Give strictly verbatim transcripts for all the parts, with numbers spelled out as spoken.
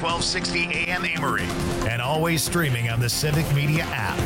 twelve sixty A M Amory, and always streaming on the Civic Media app.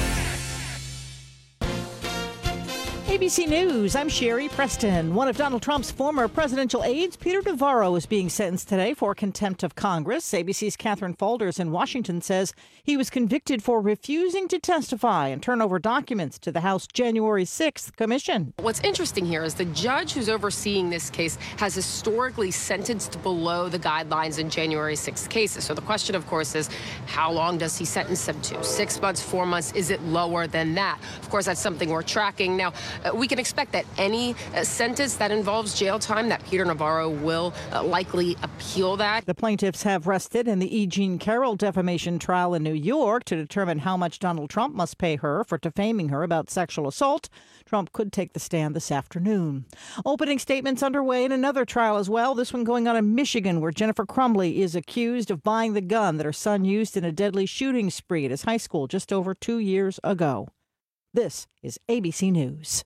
A B C News, I'm Sherry Preston. One of Donald Trump's former presidential aides, Peter Navarro, is being sentenced today for contempt of Congress. A B C's Catherine Faulders in Washington says he was convicted for refusing to testify and turn over documents to the House January sixth commission. What's interesting here is the judge who's overseeing this case has historically sentenced below the guidelines in January sixth cases. So the question, of course, is how long does he sentence them to? Six months, four months? Is it lower than that? Of course, that's something we're tracking. Now, Uh, we can expect that any uh, sentence that involves jail time, that Peter Navarro will uh, likely appeal that. The plaintiffs have rested in the E. Jean Carroll defamation trial in New York to determine how much Donald Trump must pay her for defaming her about sexual assault. Trump could take the stand this afternoon. Opening statements underway in another trial as well, this one going on in Michigan, where Jennifer Crumbley is accused of buying the gun that her son used in a deadly shooting spree at his high school just over two years ago. This is A B C News.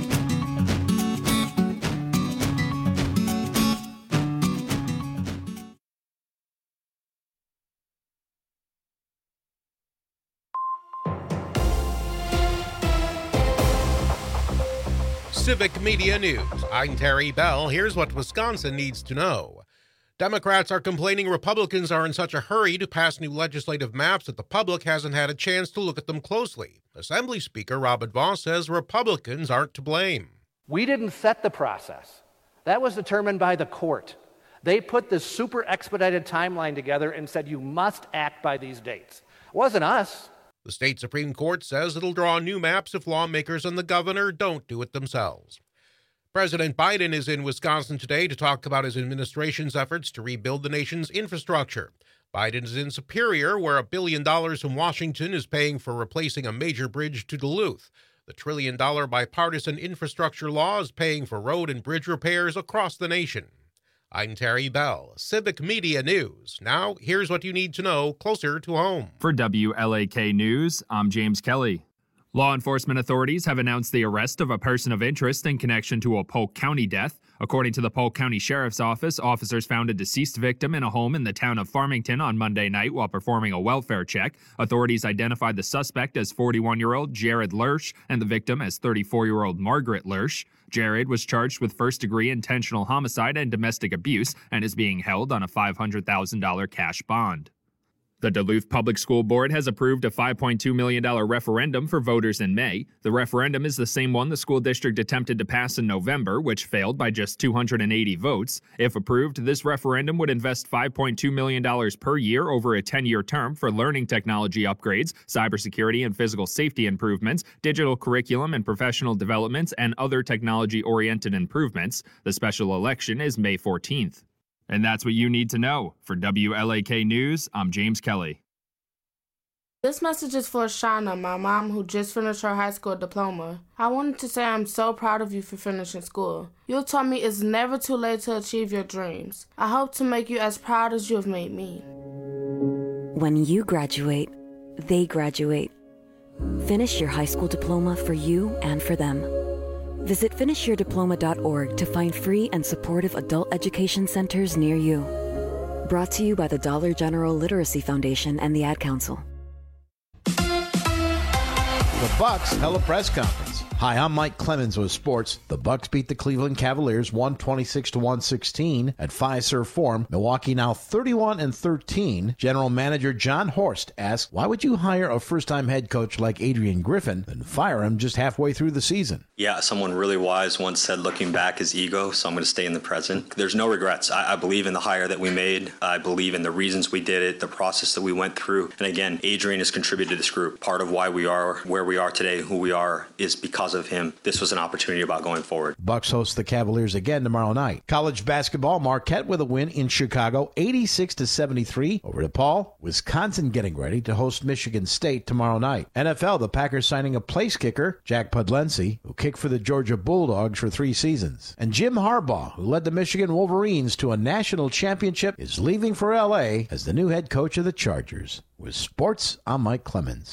Civic Media News. I'm Terry Bell. Here's what Wisconsin needs to know. Democrats are complaining Republicans are in such a hurry to pass new legislative maps that the public hasn't had a chance to look at them closely. Assembly Speaker Robert Vos says Republicans aren't to blame. We didn't set the process. That was determined by the court. They put this super expedited timeline together and said you must act by these dates. It wasn't us. The state Supreme Court says it'll draw new maps if lawmakers and the governor don't do it themselves. President Biden is in Wisconsin today to talk about his administration's efforts to rebuild the nation's infrastructure. Biden is in Superior, where a billion dollars from Washington is paying for replacing a major bridge to Duluth. The trillion-dollar bipartisan infrastructure law is paying for road and bridge repairs across the nation. I'm Terry Bell, Civic Media News. Now, here's what you need to know closer to home. For W L A K News, I'm James Kelly. Law enforcement authorities have announced the arrest of a person of interest in connection to a Polk County death. According to the Polk County Sheriff's Office, officers found a deceased victim in a home in the town of Farmington on Monday night while performing a welfare check. Authorities identified the suspect as forty-one-year-old Jared Lersch and the victim as thirty-four-year-old Margaret Lersch. Jared was charged with first-degree intentional homicide and domestic abuse and is being held on a five hundred thousand dollars cash bond. The Duluth Public School Board has approved a five point two million dollars referendum for voters in May. The referendum is the same one the school district attempted to pass in November, which failed by just two hundred eighty votes. If approved, this referendum would invest five point two million dollars per year over a ten-year term for learning technology upgrades, cybersecurity and physical safety improvements, digital curriculum and professional developments, and other technology-oriented improvements. The special election is May fourteenth. And that's what you need to know. For W L A K News, I'm James Kelly. This message is for Shauna, my mom, who just finished her high school diploma. I wanted to say I'm so proud of you for finishing school. You taught me it's never too late to achieve your dreams. I hope to make you as proud as you have made me. When you graduate, they graduate. Finish your high school diploma for you and for them. Visit finish your diploma dot org to find free and supportive adult education centers near you. Brought to you by the Dollar General Literacy Foundation and the Ad Council. The Bucks held a press conference. Hi, I'm Mike Clemens with sports. The Bucks beat the Cleveland Cavaliers one twenty-six to one sixteen at Fiserv Forum. Milwaukee now thirty-one and thirteen. General Manager John Horst asked, why would you hire a first-time head coach like Adrian Griffin and fire him just halfway through the season? Yeah, someone really wise once said looking back is ego, so I'm going to stay in the present. There's no regrets. I, I believe in the hire that we made. I believe in the reasons we did it, the process that we went through. And again, Adrian has contributed to this group. Part of why we are where we are today, who we are, is because of him. This was an opportunity about going forward. Bucks host the Cavaliers again tomorrow night. College basketball, Marquette with a win in Chicago, eighty-six to seventy-three over DePaul. Wisconsin getting ready to host Michigan State tomorrow night. N F L, the Packers signing a place kicker, Jack Pudlency, who kicked for the Georgia Bulldogs for three seasons. And Jim Harbaugh, who led the Michigan Wolverines to a national championship, is leaving for L A as the new head coach of the Chargers. With sports, I'm Mike Clemens.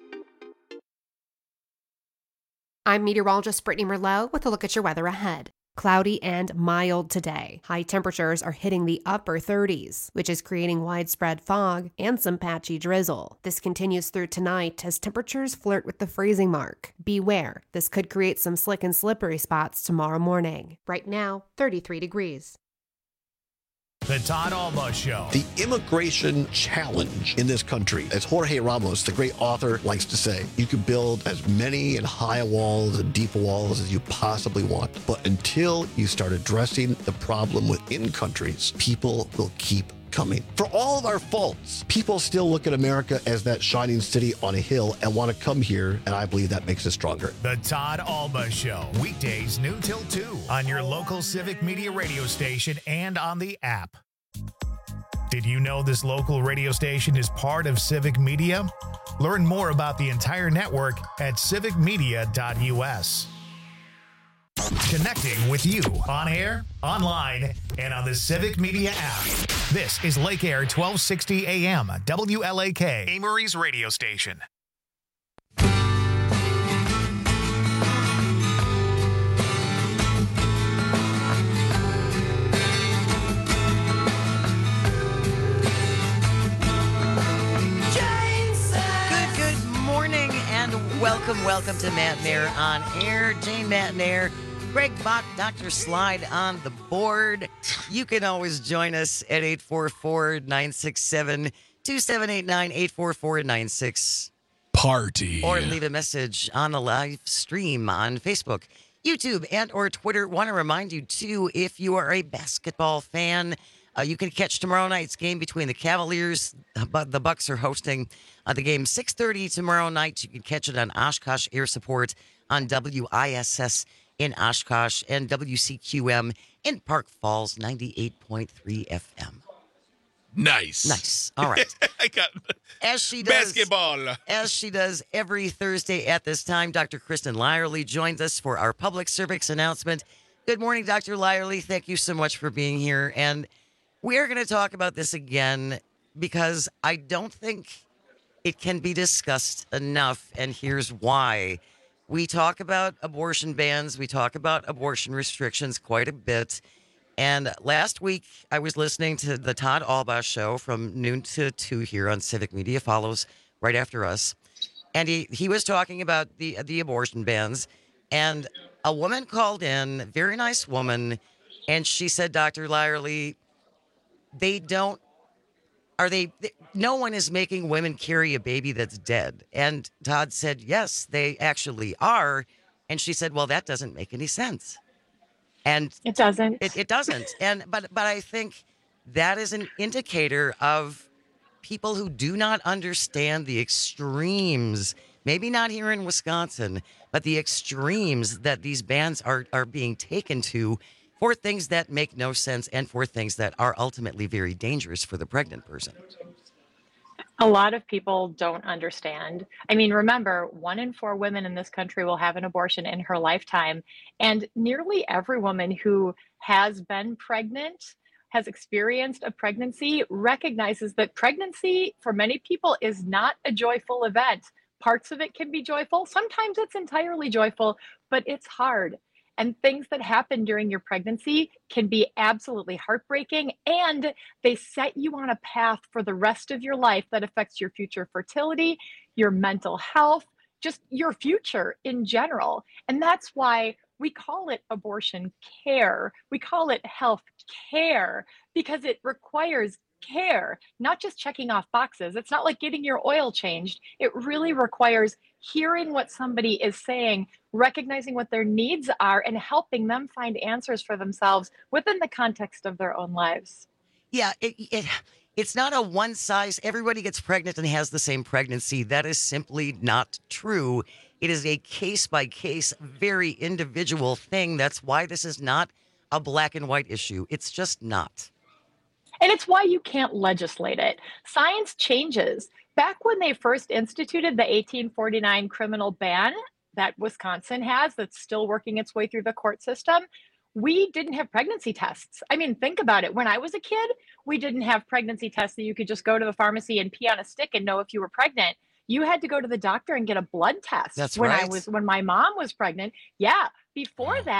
I'm meteorologist Brittany Merlot with a look at your weather ahead. Cloudy and mild today. High temperatures are hitting the upper thirties, which is creating widespread fog and some patchy drizzle. This continues through tonight as temperatures flirt with the freezing mark. Beware, this could create some slick and slippery spots tomorrow morning. Right now, thirty-three degrees. The Todd Alba Show. The immigration challenge in this country, as Jorge Ramos, the great author, likes to say, you can build as many and high walls and deep walls as you possibly want. But until you start addressing the problem within countries, people will keep coming. For all of our faults, people still look at America as that shining city on a hill and want to come here, and I believe that makes us stronger. The Todd Alba Show, weekdays noon till two on your local Civic Media radio station and on the app. Did you know this local radio station is part of Civic Media? Learn more about the entire network at civic media dot u s. Connecting with you on air, online, and on the Civic Media app. This is Lake Air twelve sixty A M, W L A K, Amory's radio station. Good, good morning, and welcome, welcome to Matt and Air on Air. Jane Matt and Air. Greg Bach, Doctor Slide on the board. You can always join us at eight four four, nine six seven, two seven eight nine, eight four four, nine six. Party. Or leave a message on the live stream on Facebook, YouTube, and or Twitter. Want to remind you, too, if you are a basketball fan, uh, you can catch tomorrow night's game between the Cavaliers. But the Bucks are hosting uh, the game six thirty tomorrow night. You can catch it on Oshkosh Air Support on W I S S in Oshkosh and W C Q M in Park Falls, ninety-eight point three F M. Nice. Nice. All right. I got as she does, basketball. As she does every Thursday at this time, Doctor Kristen Lyerly joins us for our public service announcement. Good morning, Doctor Lyerly. Thank you so much for being here. And we are going to talk about this again because I don't think it can be discussed enough, and here's why. We talk about abortion bans. We talk about abortion restrictions quite a bit. And last week, I was listening to the Todd Alba Show from noon to two here on Civic Media, follows right after us. And he, he was talking about the the abortion bans. And a woman called in, very nice woman, and she said, Doctor Lyerly, they don't, are they, no one is making women carry a baby that's dead. And Todd said, yes, they actually are. And she said, well, that doesn't make any sense. And it doesn't. It, it doesn't. And but but I think that is an indicator of people who do not understand the extremes, maybe not here in Wisconsin, but the extremes that these bans are, are being taken to for things that make no sense and for things that are ultimately very dangerous for the pregnant person. A lot of people don't understand. I mean, remember, one in four women in this country will have an abortion in her lifetime. And nearly every woman who has been pregnant, has experienced a pregnancy, recognizes that pregnancy for many people is not a joyful event. Parts of it can be joyful. Sometimes it's entirely joyful, but it's hard. And things that happen during your pregnancy can be absolutely heartbreaking, and they set you on a path for the rest of your life that affects your future fertility, your mental health, just your future in general. And that's why we call it abortion care. We call it health care because it requires care, not just checking off boxes. It's not like getting your oil changed. It really requires hearing what somebody is saying, recognizing what their needs are, and helping them find answers for themselves within the context of their own lives. Yeah, it, it it's not a one size, everybody gets pregnant and has the same pregnancy. That is simply not true. It is a case by case, very individual thing. That's why this is not a black and white issue. It's just not. And it's why you can't legislate it. Science changes. Back when they first instituted the eighteen forty-nine criminal ban that Wisconsin has, that's still working its way through the court system, we didn't have pregnancy tests. I mean, think about it. When I was a kid, we didn't have pregnancy tests that you could just go to the pharmacy and pee on a stick and know if you were pregnant. You had to go to the doctor and get a blood test. That's when right. I was when my mom was pregnant. Yeah. Before that,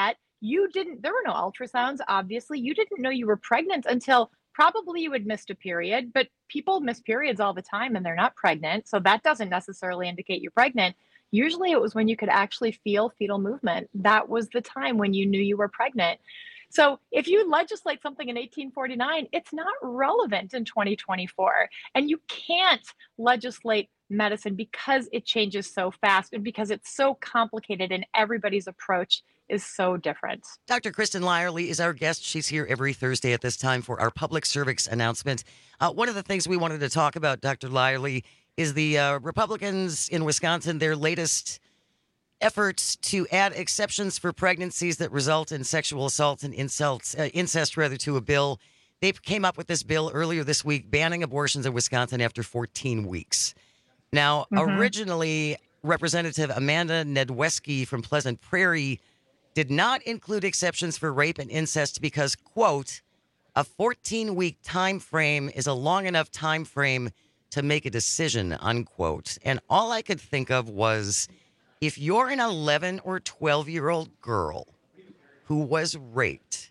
you didn't, there were no ultrasounds, obviously. You didn't know you were pregnant until probably you had missed a period, but people miss periods all the time and they're not pregnant. So that doesn't necessarily indicate you're pregnant. Usually it was when you could actually feel fetal movement. That was the time when you knew you were pregnant. So if you legislate something in eighteen forty-nine, it's not relevant in twenty twenty-four. And you can't legislate medicine because it changes so fast and because it's so complicated and everybody's approach is so different. Doctor Kristen Lyerly is our guest. She's here every Thursday at this time for our public service announcement. Uh, one of the things we wanted to talk about, Doctor Lyerly, is the uh, Republicans in Wisconsin, their latest efforts to add exceptions for pregnancies that result in sexual assault and insults, uh, incest rather, to a bill. They came up with this bill earlier this week banning abortions in Wisconsin after fourteen weeks. Now, mm-hmm. originally, Representative Amanda Nedweski from Pleasant Prairie did not include exceptions for rape and incest because, quote, a fourteen-week time frame is a long enough time frame to make a decision, unquote. And all I could think of was, if you're an eleven or twelve-year-old girl who was raped,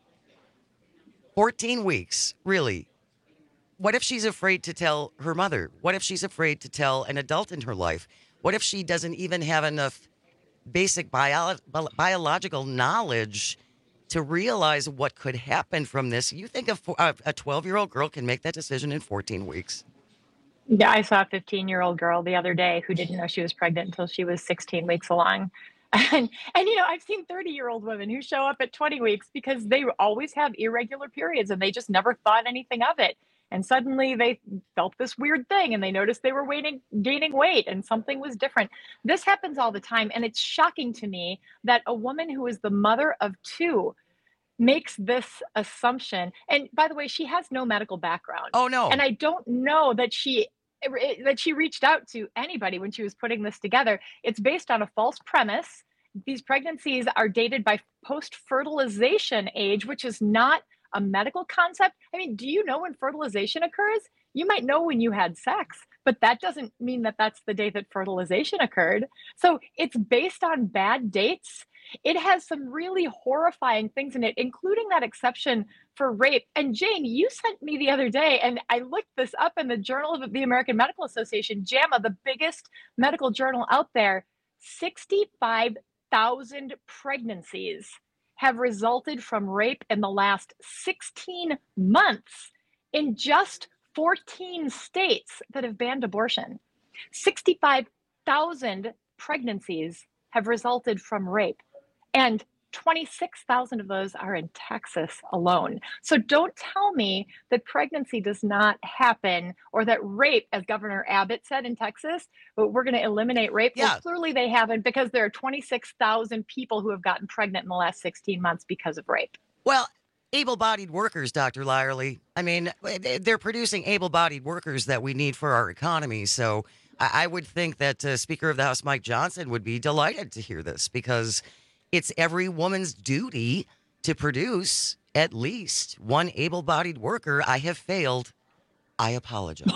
fourteen weeks, really, what if she's afraid to tell her mother? What if she's afraid to tell an adult in her life? What if she doesn't even have enough basic bio- biological knowledge to realize what could happen from this? You think a twelve-year-old girl can make that decision in fourteen weeks? Yeah, I saw a fifteen-year-old girl the other day who didn't know she was pregnant until she was sixteen weeks along. And, and you know, I've seen thirty-year-old women who show up at twenty weeks because they always have irregular periods and they just never thought anything of it. And suddenly they felt this weird thing and they noticed they were waiting, gaining weight and something was different. This happens all the time. And it's shocking to me that a woman who is the mother of two makes this assumption. And by the way, she has no medical background. Oh, no. And I don't know that she that she reached out to anybody when she was putting this together. It's based on a false premise. These pregnancies are dated by post-fertilization age, which is not a medical concept. I mean, do you know when fertilization occurs? You might know when you had sex, but that doesn't mean that that's the day that fertilization occurred. So it's based on bad dates. It has some really horrifying things in it, including that exception for rape. And Jane, you sent me the other day, and I looked this up in the Journal of the American Medical Association, JAMA, the biggest medical journal out there. sixty-five thousand pregnancies have resulted from rape in the last sixteen months in just fourteen states that have banned abortion. sixty-five thousand pregnancies have resulted from rape, and twenty-six thousand of those are in Texas alone. So don't tell me that pregnancy does not happen or that rape, as Governor Abbott said in Texas, but we're going to eliminate rape. Yeah. Well, clearly they haven't, because there are twenty-six thousand people who have gotten pregnant in the last sixteen months because of rape. Well, able-bodied workers, Doctor Lyerly. I mean, they're producing able-bodied workers that we need for our economy. So I would think that uh, Speaker of the House Mike Johnson would be delighted to hear this, because it's every woman's duty to produce at least one able-bodied worker. I have failed. I apologize.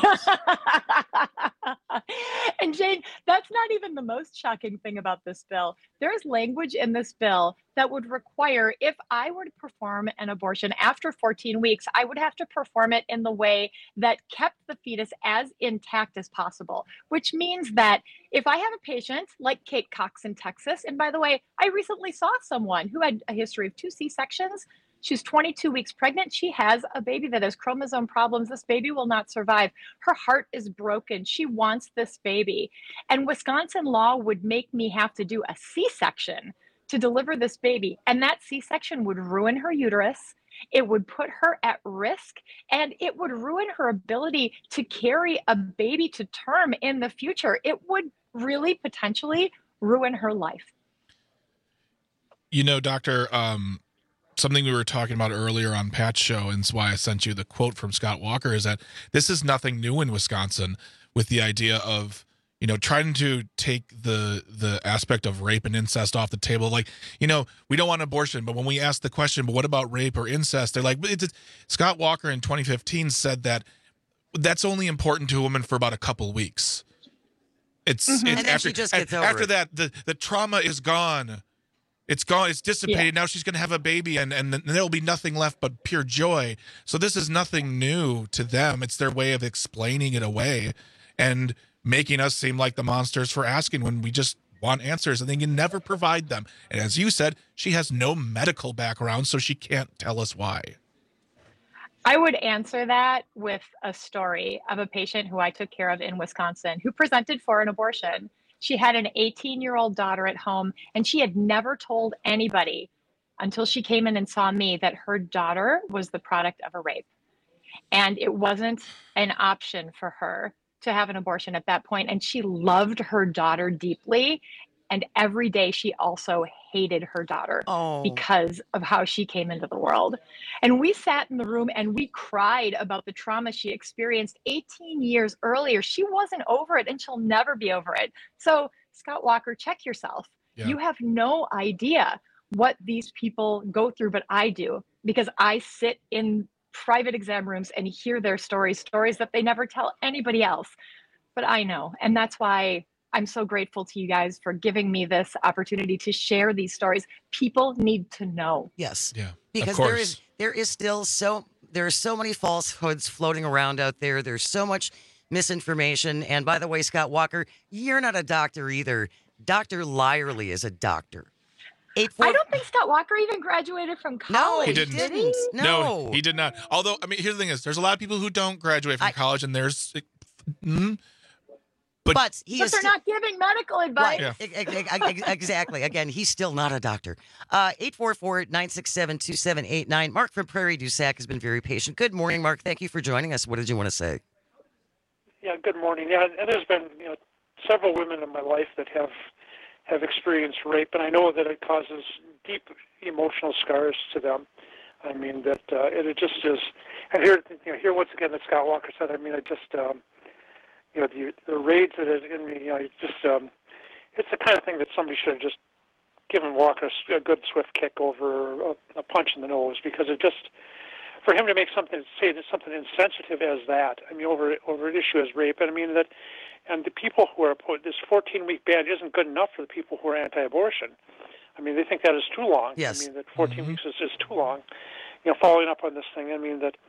And Jane, that's not even the most shocking thing about this bill. There's language in this bill that would require, if I were to perform an abortion after fourteen weeks, I would have to perform it in the way that kept the fetus as intact as possible, which means that if I have a patient like Kate Cox in Texas, and by the way, I recently saw someone who had a history of two C-sections. She's twenty-two weeks pregnant. She has a baby that has chromosome problems. This baby will not survive. Her heart is broken. She wants this baby. And Wisconsin law would make me have to do a C-section to deliver this baby. And that C-section would ruin her uterus. It would put her at risk, and it would ruin her ability to carry a baby to term in the future. It would really potentially ruin her life. You know, Doctor, um, something we were talking about earlier on Pat's show, and it's why I sent you the quote from Scott Walker, is that this is nothing new in Wisconsin, with the idea of, you know, trying to take the the aspect of rape and incest off the table. Like, you know, we don't want abortion, but when we ask the question, but what about rape or incest? They're like, it's, Scott Walker in twenty fifteen said that that's only important to a woman for about a couple weeks. It's, Mm-hmm. it's And then after, she just gets over after it. that, the, the trauma is gone. It's gone. It's dissipated. Yeah. Now she's going to have a baby, and, and then there'll be nothing left but pure joy. So this is nothing new to them. It's their way of explaining it away and making us seem like the monsters for asking when we just want answers, and they can never provide them. And as you said, she has no medical background, so she can't tell us why. I would answer that with a story of a patient who I took care of in Wisconsin who presented for an abortion. She had an eighteen-year-old daughter at home, and she had never told anybody until she came in and saw me that her daughter was the product of a rape. And it wasn't an option for her to have an abortion at that point. And she loved her daughter deeply. And every day she also hated her daughter oh. because of how she came into the world. And we sat in the room and we cried about the trauma she experienced eighteen years earlier. She wasn't over it, and she'll never be over it. So, Scott Walker, check yourself. Yeah. You have no idea what these people go through, but I do, because I sit in private exam rooms and hear their stories, stories that they never tell anybody else. But I know, and that's why I'm so grateful to you guys for giving me this opportunity to share these stories. People need to know. Yes. Yeah. Because there is there is still so there are so many falsehoods floating around out there. There's so much misinformation. And by the way, Scott Walker, you're not a doctor either. Doctor Lyerly is a doctor. Eight, four... I don't think Scott Walker even graduated from college. No, he didn't. Did he? No. no, he did not. Although, I mean, here's the thing: is there's a lot of people who don't graduate from I... college, and there's. Mm, But, but, he but is they're st- not giving medical advice. Right. Yeah. Exactly. Again, he's still not a doctor. Uh, eight four four, nine six seven, two seven eight nine. Mark from Prairie du Sac has been very patient. Good morning, Mark. Thank you for joining us. What did you want to say? Yeah, good morning. Yeah, and there's been you know several women in my life that have have experienced rape, and I know that it causes deep emotional scars to them. I mean, that uh, it, it just is. And here, you know, here once again, that Scott Walker said, I mean, I just... Um, You know, the, the rage that is in me, you know, it's just, um, it's the kind of thing that somebody should have just given Walker a good swift kick over a, a punch in the nose, because it just, for him to make something, say something insensitive as that, I mean, over over an issue as rape, and I mean that, and the people who are, this fourteen-week ban isn't good enough for the people who are anti-abortion. I mean, they think that is too long. Yes. I mean, that fourteen mm-hmm. weeks is, is too long. You know, following up on this thing, I mean, that,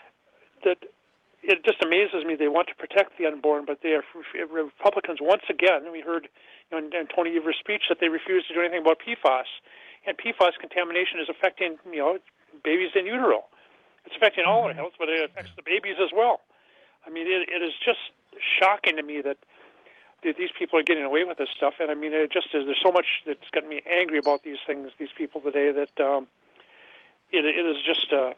that, it just amazes me. They want to protect the unborn, but they are Republicans once again. We heard you know, in, in Tony Evers' speech that they refuse to do anything about P FAS, and P FAS contamination is affecting you know babies in utero. It's affecting all our health, but it affects the babies as well. I mean, it, it is just shocking to me that, that these people are getting away with this stuff. And I mean, it just is. There's so much that's gotten me angry about these things, these people today, that um, it, it is just. Uh,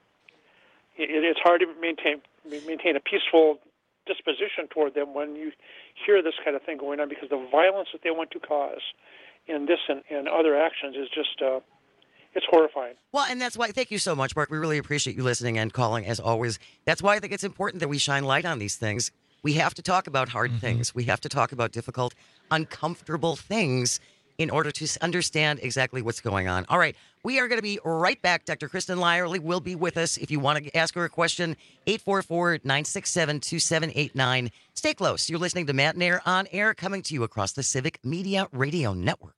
it, it's hard to maintain. maintain a peaceful disposition toward them when you hear this kind of thing going on, because the violence that they want to cause in this and, and other actions is just, uh, it's horrifying. Well, and that's why, thank you so much, Mark. We really appreciate you listening and calling, as always. That's why I think it's important that we shine light on these things. We have to talk about hard mm-hmm. things. We have to talk about difficult, uncomfortable things in order to understand exactly what's going on. All right, we are going to be right back. Doctor Kristen Lyerly will be with us. If you want to ask her a question, eight four four, nine six seven, two seven eight nine. Stay close. You're listening to Matt and Air on Air, coming to you across the Civic Media Radio Network.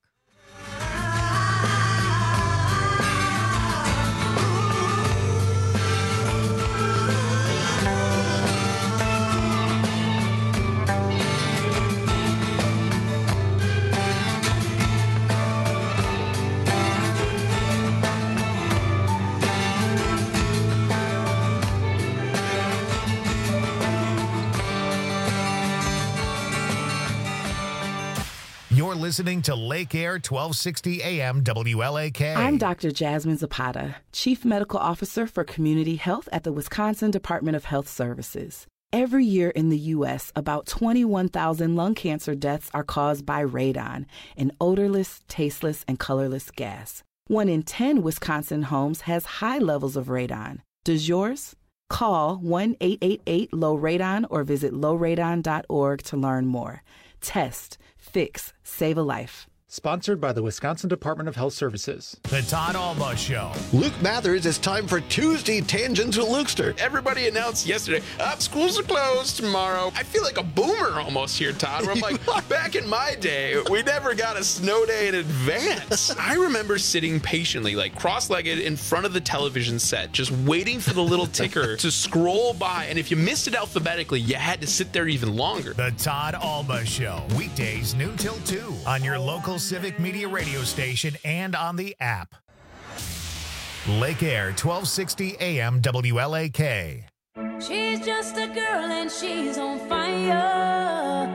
You're listening to Lake Air twelve sixty A M W L A K. I'm Doctor Jasmine Zapata, Chief Medical Officer for Community Health at the Wisconsin Department of Health Services. Every year in the U S, about twenty-one thousand lung cancer deaths are caused by radon, an odorless, tasteless, and colorless gas. One in ten Wisconsin homes has high levels of radon. Does yours? Call one eight eight eight, low radon or visit low radon dot org to learn more. Test, fix, save a life. Sponsored by the Wisconsin Department of Health Services. The Todd Alba Show. Luke Mathers, it's time for Tuesday Tangents with Lukester. Everybody announced yesterday, up, schools are closed tomorrow. I feel like a boomer almost here, Todd. Where I'm like, back in my day, we never got a snow day in advance. I remember sitting patiently, like cross-legged in front of the television set, just waiting for the little ticker to scroll by. And if you missed it alphabetically, you had to sit there even longer. The Todd Alba Show. Weekdays noon till two on your local Civic Media radio station and on the app. Lake Air, twelve sixty A M W L A K. She's just a girl and she's on fire.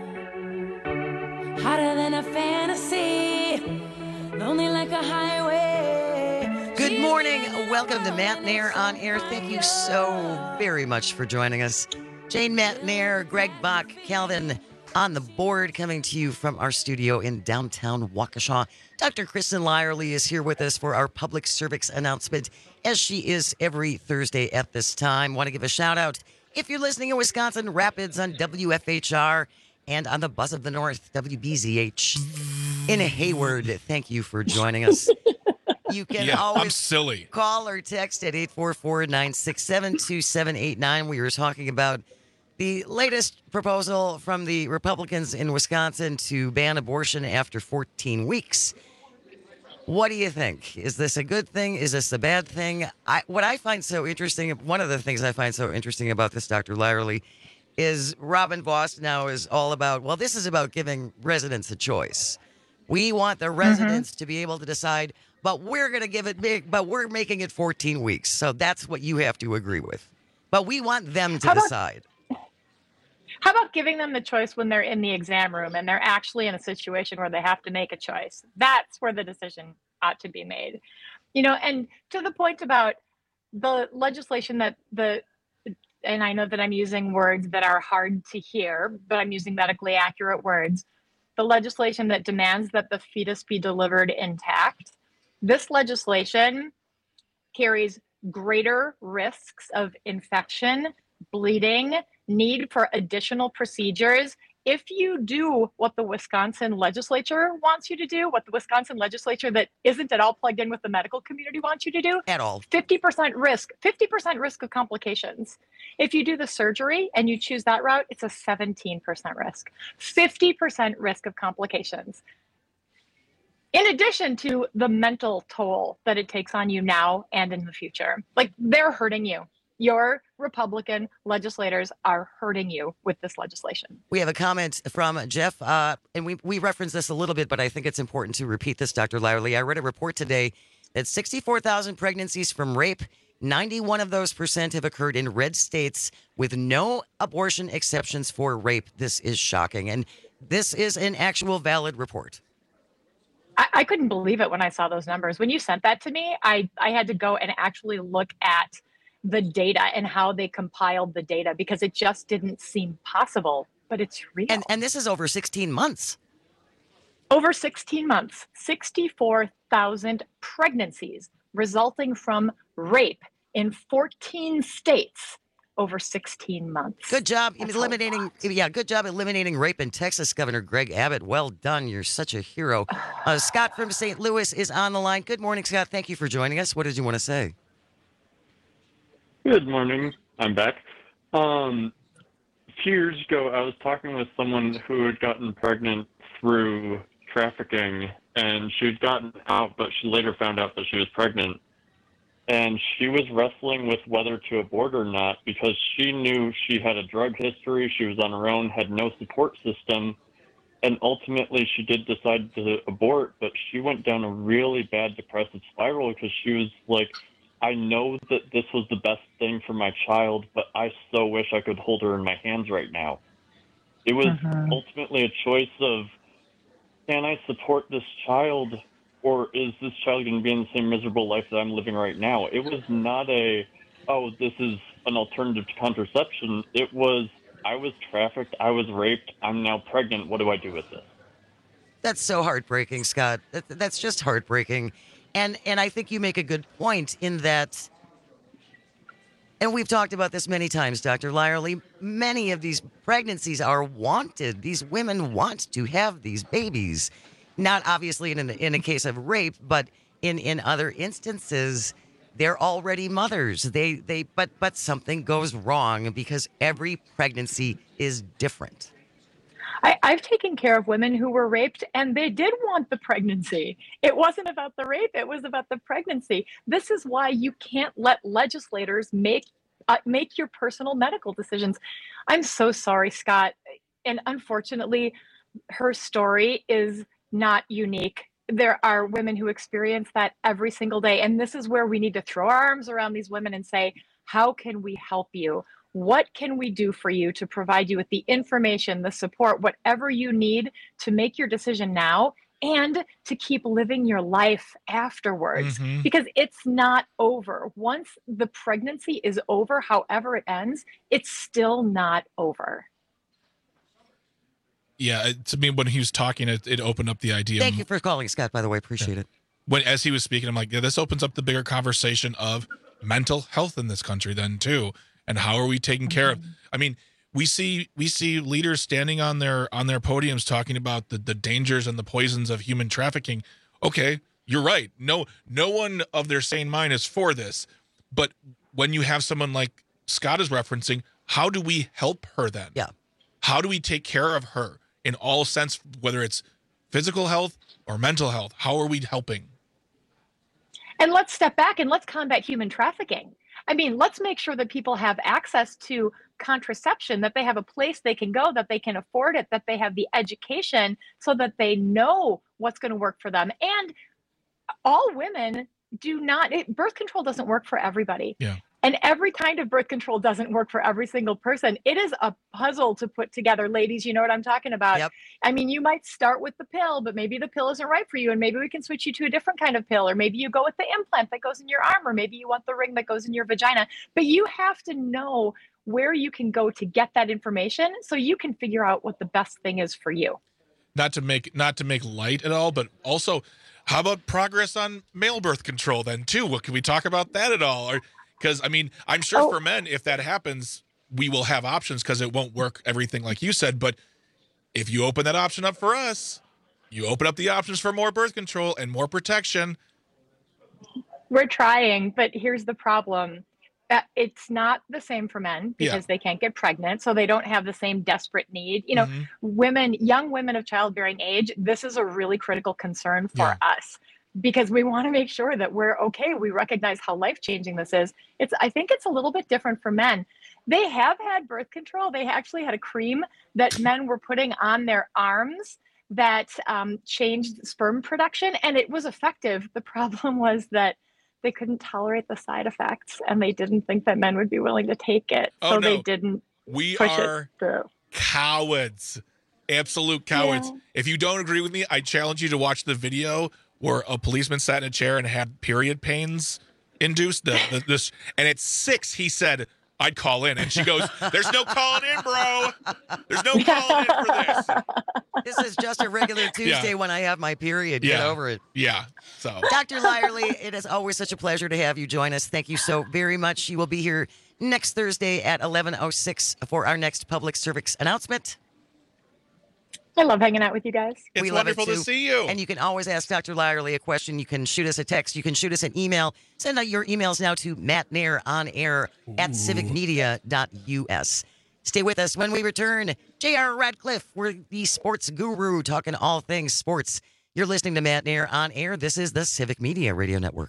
Hotter than a fantasy. Lonely like a highway. Good morning. Welcome to Matt Nair on Air. Thank you so very much for joining us. Jane Matt Nair, Greg Bach, Calvin on the board, coming to you from our studio in downtown Waukesha. Doctor Kristen Lyerly is here with us for our public service announcement, as she is every Thursday at this time. Want to give a shout out if you're listening in Wisconsin Rapids on W F H R and on the Buzz of the North, W B Z H in Hayward. Thank you for joining us. You can yeah, always I'm silly. Call or text at eight four four, nine six seven, two seven eight nine. We were talking about the latest proposal from the Republicans in Wisconsin to ban abortion after fourteen weeks. What do you think? Is this a good thing? Is this a bad thing? I, what I find so interesting, one of the things I find so interesting about this, Doctor Lyerly, is Robin Voss now is all about, well, this is about giving residents a choice. We want the residents mm-hmm. to be able to decide, but we're going to give it big, but we're making it fourteen weeks. So that's what you have to agree with. But we want them to How about- decide. How about giving them the choice when they're in the exam room and they're actually in a situation where they have to make a choice? That's where the decision ought to be made. You know, and to the point about the legislation that the, and I know that I'm using words that are hard to hear, but I'm using medically accurate words. The legislation that demands that the fetus be delivered intact. This legislation carries greater risks of infection, bleeding, need for additional procedures. If you do what the Wisconsin legislature wants you to do, what the Wisconsin legislature that isn't at all plugged in with the medical community wants you to do, at all, fifty percent risk, fifty percent risk of complications. If you do the surgery and you choose that route, it's a seventeen percent risk, fifty percent risk of complications. In addition to the mental toll that it takes on you now and in the future, like they're hurting you. Your Republican legislators are hurting you with this legislation. We have a comment from Jeff, uh, and we, we referenced this a little bit, but I think it's important to repeat this, Doctor Lyerly. I read a report today that sixty-four thousand pregnancies from rape, ninety-one of those percent have occurred in red states with no abortion exceptions for rape. This is shocking, and this is an actual valid report. I, I couldn't believe it when I saw those numbers. When you sent that to me, I, I had to go and actually look at the data and how they compiled the data because it just didn't seem possible, but it's real. And, and this is over sixteen months. Over sixteen months, sixty-four thousand pregnancies resulting from rape in fourteen states over sixteen months. Good job That's eliminating, yeah, good job eliminating rape in Texas, Governor Greg Abbott. Well done. You're such a hero. Uh, Scott from Saint Louis is on the line. Good morning, Scott. Thank you for joining us. What did you want to say? Good morning. I'm back. Um, a few years ago, I was talking with someone who had gotten pregnant through trafficking, and she had gotten out, but she later found out that she was pregnant. And she was wrestling with whether to abort or not because she knew she had a drug history, she was on her own, had no support system, and ultimately she did decide to abort, but she went down a really bad depressive spiral because she was like, I know that this was the best thing for my child, but I so wish I could hold her in my hands right now. It was uh-huh. ultimately a choice of, can I support this child, or is this child going to be in the same miserable life that I'm living right now? It was not a, oh, this is an alternative to contraception. It was, I was trafficked, I was raped, I'm now pregnant, what do I do with this? That's so heartbreaking, Scott. That, that's just heartbreaking. And and I think you make a good point in that, and we've talked about this many times, Doctor Lyerly, many of these pregnancies are wanted. These women want to have these babies. not obviously in, an, in a case of rape, but in, in other instances, they're already mothers. They, they, but, but something goes wrong because every pregnancy is different. I, I've taken care of women who were raped and they did want the pregnancy. It wasn't about the rape, it was about the pregnancy. This is why you can't let legislators make uh, make your personal medical decisions. I'm so sorry, Scott. And unfortunately, her story is not unique. There are women who experience that every single day. And this is where we need to throw our arms around these women and say, how can we help you? What can we do for you to provide you with the information, the support, whatever you need to make your decision now and to keep living your life afterwards? Mm-hmm. Because it's not over. Once the pregnancy is over, however it ends, it's still not over. Yeah, to me, when he was talking, it, it opened up the idea. Thank you for calling, Scott, by the way. Appreciate it. When, as he was speaking, I'm like, yeah, this opens up the bigger conversation of mental health in this country then, too. And how are we taking care of? I mean, we see we see leaders standing on their on their podiums talking about the, the dangers and the poisons of human trafficking. Okay, you're right. No, no one of their sane mind is for this. But when you have someone like Scott is referencing, how do we help her then? Yeah. How do we take care of her in all sense, whether it's physical health or mental health? How are we helping? And let's step back and let's combat human trafficking. I mean, let's make sure that people have access to contraception, that they have a place they can go, that they can afford it, that they have the education so that they know what's going to work for them. And all women do not, it, birth control doesn't work for everybody. Yeah. And every kind of birth control doesn't work for every single person. It is a puzzle to put together. Ladies, you know what I'm talking about. Yep. I mean, you might start with the pill, but maybe the pill isn't right for you. And maybe we can switch you to a different kind of pill. Or maybe you go with the implant that goes in your arm. Or maybe you want the ring that goes in your vagina. But you have to know where you can go to get that information so you can figure out what the best thing is for you. Not to make not to make light at all, but also, how about progress on male birth control then, too? What can we talk about that at all? Or because, I mean, I'm sure Oh. for men, if that happens, we will have options because it won't work everything like you said. But if you open that option up for us, you open up the options for more birth control and more protection. We're trying, but here's the problem. Uh, it's not the same for men because Yeah. they can't get pregnant, so they don't have the same desperate need. You know, Mhm. women, young women of childbearing age, this is a really critical concern for us because we want to make sure that we're okay. We recognize how life-changing this is. It's, I think it's a little bit different for men. They have had birth control. They actually had a cream that men were putting on their arms that um, changed sperm production, and it was effective. The problem was that they couldn't tolerate the side effects, and they didn't think that men would be willing to take it. Oh, so no. they didn't We push are it through. cowards. Absolute cowards. Yeah. If you don't agree with me, I challenge you to watch the video where a policeman sat in a chair and had period pains induced. The, the, this, and at six, he said, I'd call in. And she goes, there's no calling in, bro. There's no calling in for this. This is just a regular Tuesday Yeah. when I have my period. Get Yeah. over it. Yeah. So, Doctor Lyerly, it is always such a pleasure to have you join us. Thank you so very much. You will be here next Thursday at eleven oh six for our next public service announcement. I love hanging out with you guys. It's We love it wonderful to too. see you. And you can always ask Doctor Lyerly a question. You can shoot us a text. You can shoot us an email. Send out your emails now to Matt Nair on air at civic media dot u s. Stay with us when we return. J R. Radcliffe, we're the sports guru talking all things sports. You're listening to Matt Nair on air. This is the Civic Media Radio Network.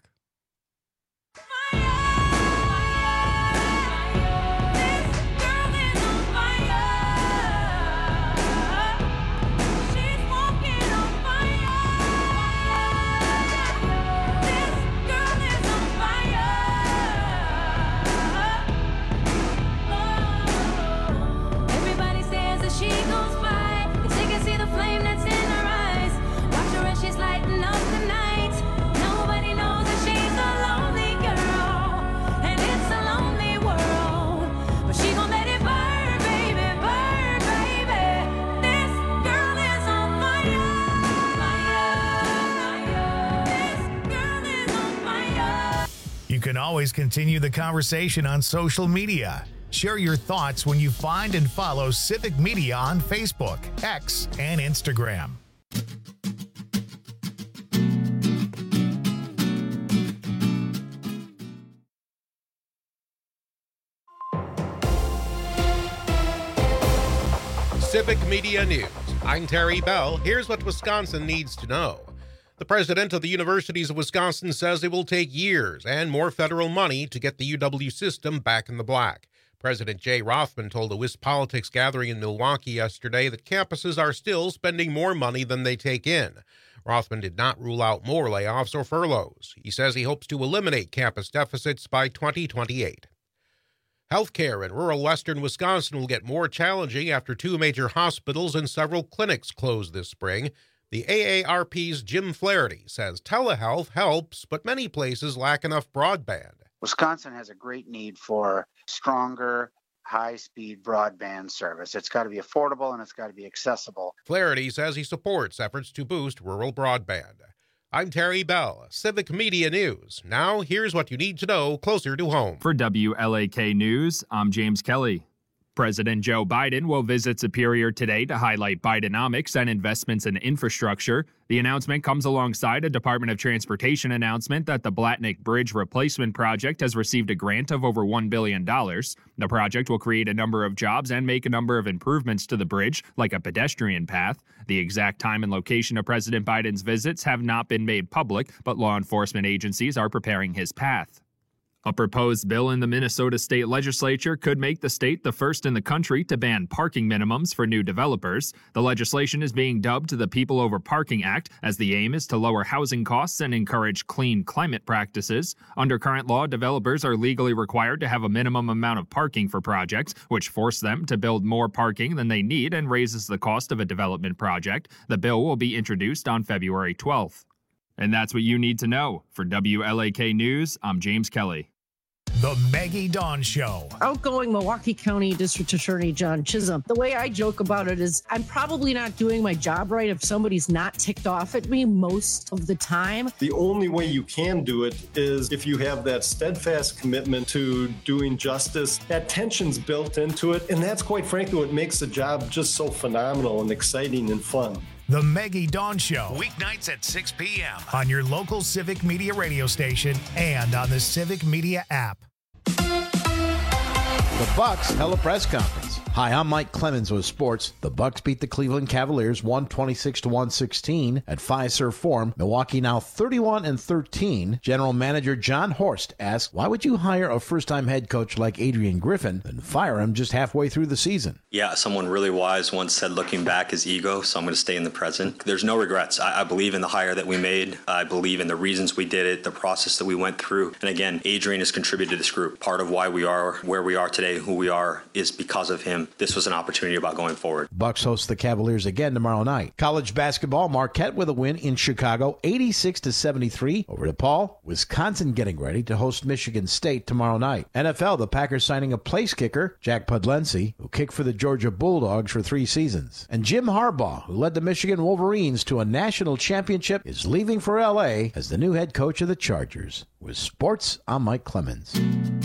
Everybody says that she goes by, and she can see the flame that's in her eyes. Watch her as she's lighting up the night. Nobody knows that she's a lonely girl, and it's a lonely world. But she gon' let it burn, baby, burn, baby. This girl is on fire, fire. This girl is on fire. You can always continue the conversation on social media. Share your thoughts when you find and follow Civic Media on Facebook, X, and Instagram. Civic Media News. I'm Terry Bell. Here's what Wisconsin needs to know. The president of the Universities of Wisconsin says it will take years and more federal money to get the U W system back in the black. President Jay Rothman told a WisPolitics gathering in Milwaukee yesterday that campuses are still spending more money than they take in. Rothman did not rule out more layoffs or furloughs. He says he hopes to eliminate campus deficits by twenty twenty-eight. Healthcare in rural western Wisconsin will get more challenging after two major hospitals and several clinics close this spring. The A A R P's Jim Flaherty says telehealth helps, but many places lack enough broadband. Wisconsin has a great need for stronger, high-speed broadband service. It's got to be affordable and it's got to be accessible. Flaherty says he supports efforts to boost rural broadband. I'm Terry Bell, Civic Media News. Now, here's what you need to know closer to home. For W L A K News, I'm James Kelly. President Joe Biden will visit Superior today to highlight Bidenomics and investments in infrastructure. The announcement comes alongside a Department of Transportation announcement that the Blatnick Bridge Replacement Project has received a grant of over one billion dollars. The project will create a number of jobs and make a number of improvements to the bridge, like a pedestrian path. The exact time and location of President Biden's visits have not been made public, but law enforcement agencies are preparing his path. A proposed bill in the Minnesota State Legislature could make the state the first in the country to ban parking minimums for new developers. The legislation is being dubbed the People Over Parking Act, as the aim is to lower housing costs and encourage clean climate practices. Under current law, developers are legally required to have a minimum amount of parking for projects, which force them to build more parking than they need and raises the cost of a development project. The bill will be introduced on February twelfth. And that's what you need to know. For W L A K News, I'm James Kelly. The Maggie Dawn Show. Outgoing Milwaukee County District Attorney John Chisholm. The way I joke about it is I'm probably not doing my job right if somebody's not ticked off at me most of the time. The only way you can do it is if you have that steadfast commitment to doing justice. That tension's built into it, and that's quite frankly what makes the job just so phenomenal and exciting and fun. The Maggie Dawn Show, weeknights at six p.m. on your local Civic Media radio station and on the Civic Media app. The Bucks held a press conference. Hi, I'm Mike Clemens with sports. The Bucks beat the Cleveland Cavaliers one twenty-six to one sixteen at Fiserv Forum. Milwaukee now thirty-one and thirteen. General Manager John Horst asked, why would you hire a first-time head coach like Adrian Griffin and fire him just halfway through the season? Yeah, someone really wise once said looking back is ego, so I'm going to stay in the present. There's no regrets. I, I believe in the hire that we made. I believe in the reasons we did it, the process that we went through. And again, Adrian has contributed to this group. Part of why we are where we are today, who we are, is because of him. This was an opportunity about going forward. Bucks host the Cavaliers again tomorrow night. College basketball, Marquette with a win in Chicago, eighty-six to seventy-three over DePaul. Wisconsin getting ready to host Michigan State tomorrow night. N F L, the Packers signing a place kicker, Jack Pudlency, who kicked for the Georgia Bulldogs for three seasons. And Jim Harbaugh, who led the Michigan Wolverines to a national championship, is leaving for L A as the new head coach of the Chargers. With sports, I'm Mike Clemens.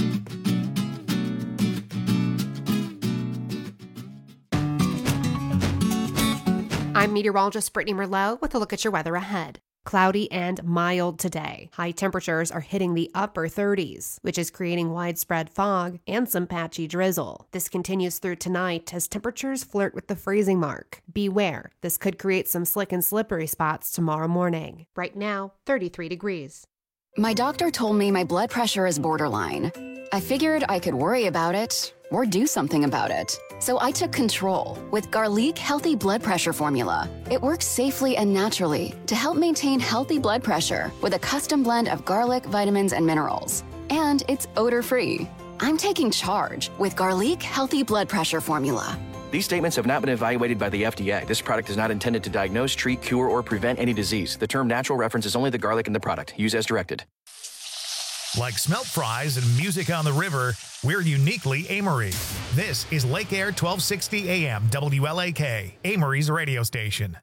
I'm meteorologist Brittany Merlot with a look at your weather ahead. Cloudy and mild today. High temperatures are hitting the upper thirties, which is creating widespread fog and some patchy drizzle. This continues through tonight as temperatures flirt with the freezing mark. Beware, this could create some slick and slippery spots tomorrow morning. Right now, thirty-three degrees. My doctor told me my blood pressure is borderline. I figured I could worry about it or do something about it. So I took control with Garlic Healthy Blood Pressure Formula. It works safely and naturally to help maintain healthy blood pressure with a custom blend of garlic, vitamins, and minerals. And it's odor-free. I'm taking charge with Garlic Healthy Blood Pressure Formula. These statements have not been evaluated by the F D A. This product is not intended to diagnose, treat, cure, or prevent any disease. The term natural references only the garlic in the product. Use as directed. Like smelt fries and music on the river, we're uniquely Amory. This is Lake Air twelve sixty A M W L A K, Amory's radio station.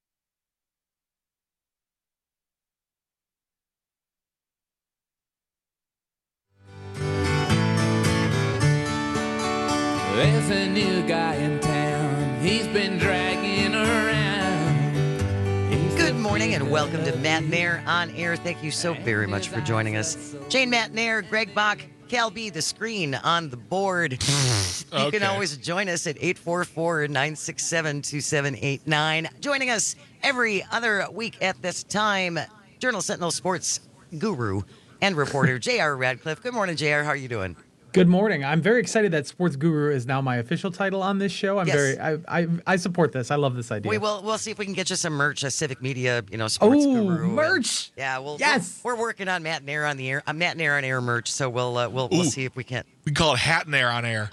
There's a new guy in town. He's been dragging around. He's Good morning and welcome to Matt Nair on Air. Thank you so very much for joining us. Jane Matt Nair, Greg Bach, Cal B, the screen on the board. You Okay. can always join us at eight four four, nine six seven, two seven eight nine. Joining us every other week at this time, Journal Sentinel sports guru and reporter J R Radcliffe. Good morning, J R. How are you doing? Good morning. I'm very excited that Sports Guru is now my official title on this show. I'm Yes. very, I, I, I support this. I love this idea. We will. We'll see if we can get you some merch, a Civic Media, you know, sports Oh, guru. and- merch! yeah, we'll. Yes. We're, we're working on Matt and Air on the air. I'm Matt and Air on air merch, so we'll uh, we'll we'll Ooh. see if we can. We call it Hat and Air on air.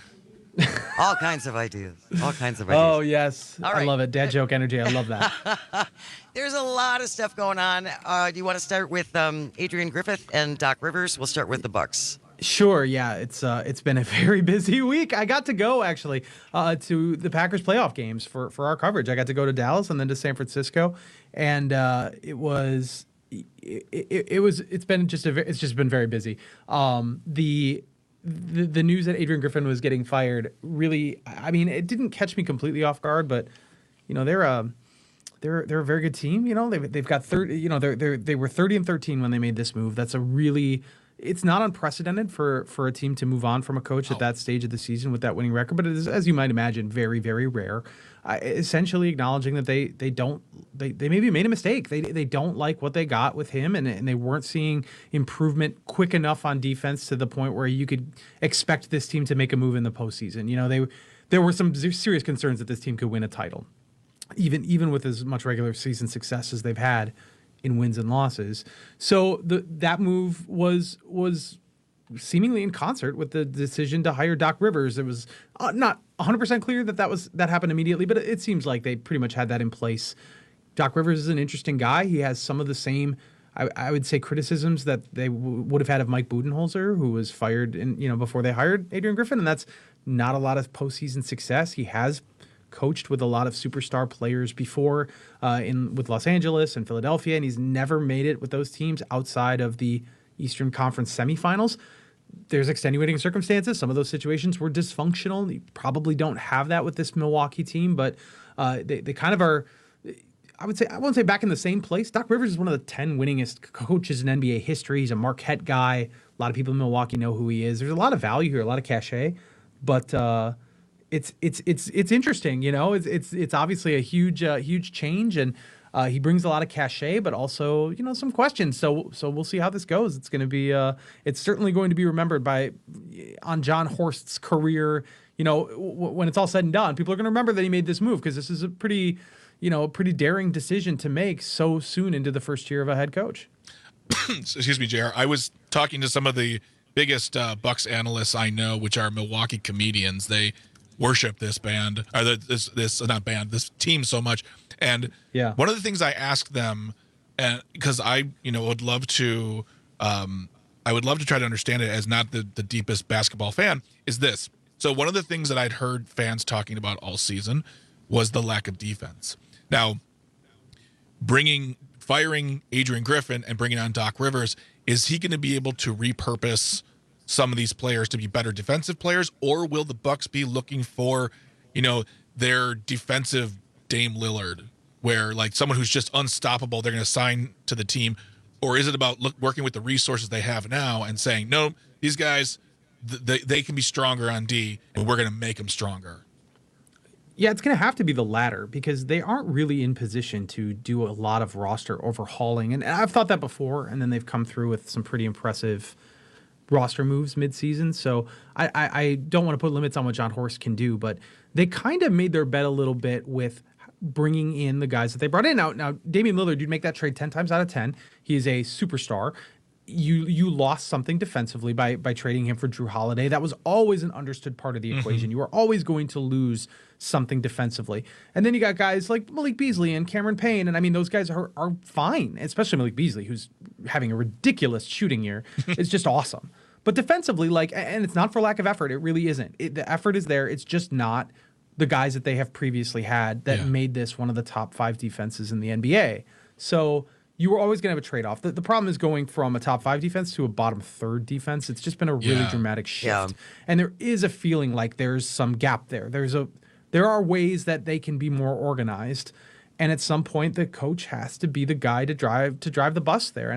All kinds of ideas. All kinds of ideas. Oh yes, All I right. love it. Dad joke energy. I love that. There's a lot of stuff going on. Uh, do you want to start with um, Adrian Griffith and Doc Rivers? We'll start with the Bucks. Sure. Yeah. It's uh, it's been a very busy week. I got to go actually uh, to the Packers playoff games for for our coverage. I got to go to Dallas and then to San Francisco, and uh, it was it, it, it was it's been just a ve- it's just been very busy. Um, the The, the news that Adrian Griffin was getting fired really, I mean, it didn't catch me completely off guard, but you know, they're a they're they're a very good team. You know, they've they've got thirty. You know, they're they they were thirty and thirteen when they made this move. That's a really it's not unprecedented for for a team to move on from a coach at that stage of the season with that winning record, but it is, as you might imagine, very very rare. Uh, essentially acknowledging that they they don't they, they maybe made a mistake. They they don't like what they got with him, and and they weren't seeing improvement quick enough on defense to the point where you could expect this team to make a move in the postseason. You know, they there were some serious concerns that this team could win a title, even even with as much regular season success as they've had in wins and losses. So the that move was was seemingly in concert with the decision to hire Doc Rivers. It was uh, not one hundred percent clear that that was that happened immediately, but it, it seems like they pretty much had that in place. Doc Rivers is an interesting guy. He has some of the same, I, I would say, criticisms that they w- would have had of Mike Budenholzer, who was fired in you know before they hired Adrian Griffin, and that's not a lot of postseason success. He has coached with a lot of superstar players before uh, in with Los Angeles and Philadelphia, and he's never made it with those teams outside of the Eastern Conference semifinals. There's extenuating circumstances. Some of those situations were dysfunctional. You probably don't have that with this Milwaukee team, but uh, they, they kind of are, I would say, I won't say back in the same place. Doc Rivers is one of the ten winningest coaches in N B A history. He's a Marquette guy. A lot of people in Milwaukee know who he is. There's a lot of value here, a lot of cachet, but uh, it's it's it's it's interesting. You know, it's it's it's obviously a huge uh, huge change, and uh, he brings a lot of cachet, but also you know some questions. So so we'll see how this goes. It's going to be uh, it's certainly going to be remembered by on John Horst's career. You know, w- when it's all said and done, people are going to remember that he made this move because this is a pretty you know a pretty daring decision to make so soon into the first year of a head coach. Excuse me, J R. I was talking to some of the biggest uh, Bucks analysts I know, which are Milwaukee comedians. They worship this band, or this this not band, this team so much. And yeah, one of the things I asked them, and because I you know would love to, um, I would love to try to understand it as not the the deepest basketball fan, is this. So one of the things that I'd heard fans talking about all season was the lack of defense. Now, bringing firing Adrian Griffin and bringing on Doc Rivers, is he going to be able to repurpose some of these players to be better defensive players, or will the Bucks be looking for, you know, their defensive Dame Lillard, where like someone who's just unstoppable, they're going to sign to the team, or is it about look, working with the resources they have now and saying, no, these guys, th- they they can be stronger on D, and we're going to make them stronger? Yeah, it's going to have to be the latter because they aren't really in position to do a lot of roster overhauling. And I've thought that before, and then they've come through with some pretty impressive roster moves midseason. So I, I, I don't want to put limits on what John Horst can do, but they kind of made their bet a little bit with bringing in the guys that they brought in. Now, now Damian Lillard, you'd make that trade ten times out of ten. He is a superstar. You you lost something defensively by by trading him for Drew Holiday. That was always an understood part of the equation. Mm-hmm. You are always going to lose something defensively. And then you got guys like Malik Beasley and Cameron Payne. And I mean, those guys are, are fine, especially Malik Beasley, who's having a ridiculous shooting year. It's just awesome. But defensively, like, and it's not for lack of effort. It really isn't. It, the effort is there. It's just not the guys that they have previously had that Yeah. made this one of the top five defenses in the N B A. So you were always going to have a trade-off. The, the problem is going from a top five defense to a bottom third defense. It's just been a really Yeah. dramatic shift. Yeah. And there is a feeling like there's some gap there. There's a there are ways that they can be more organized. And at some point the coach has to be the guy to drive to drive the bus there. And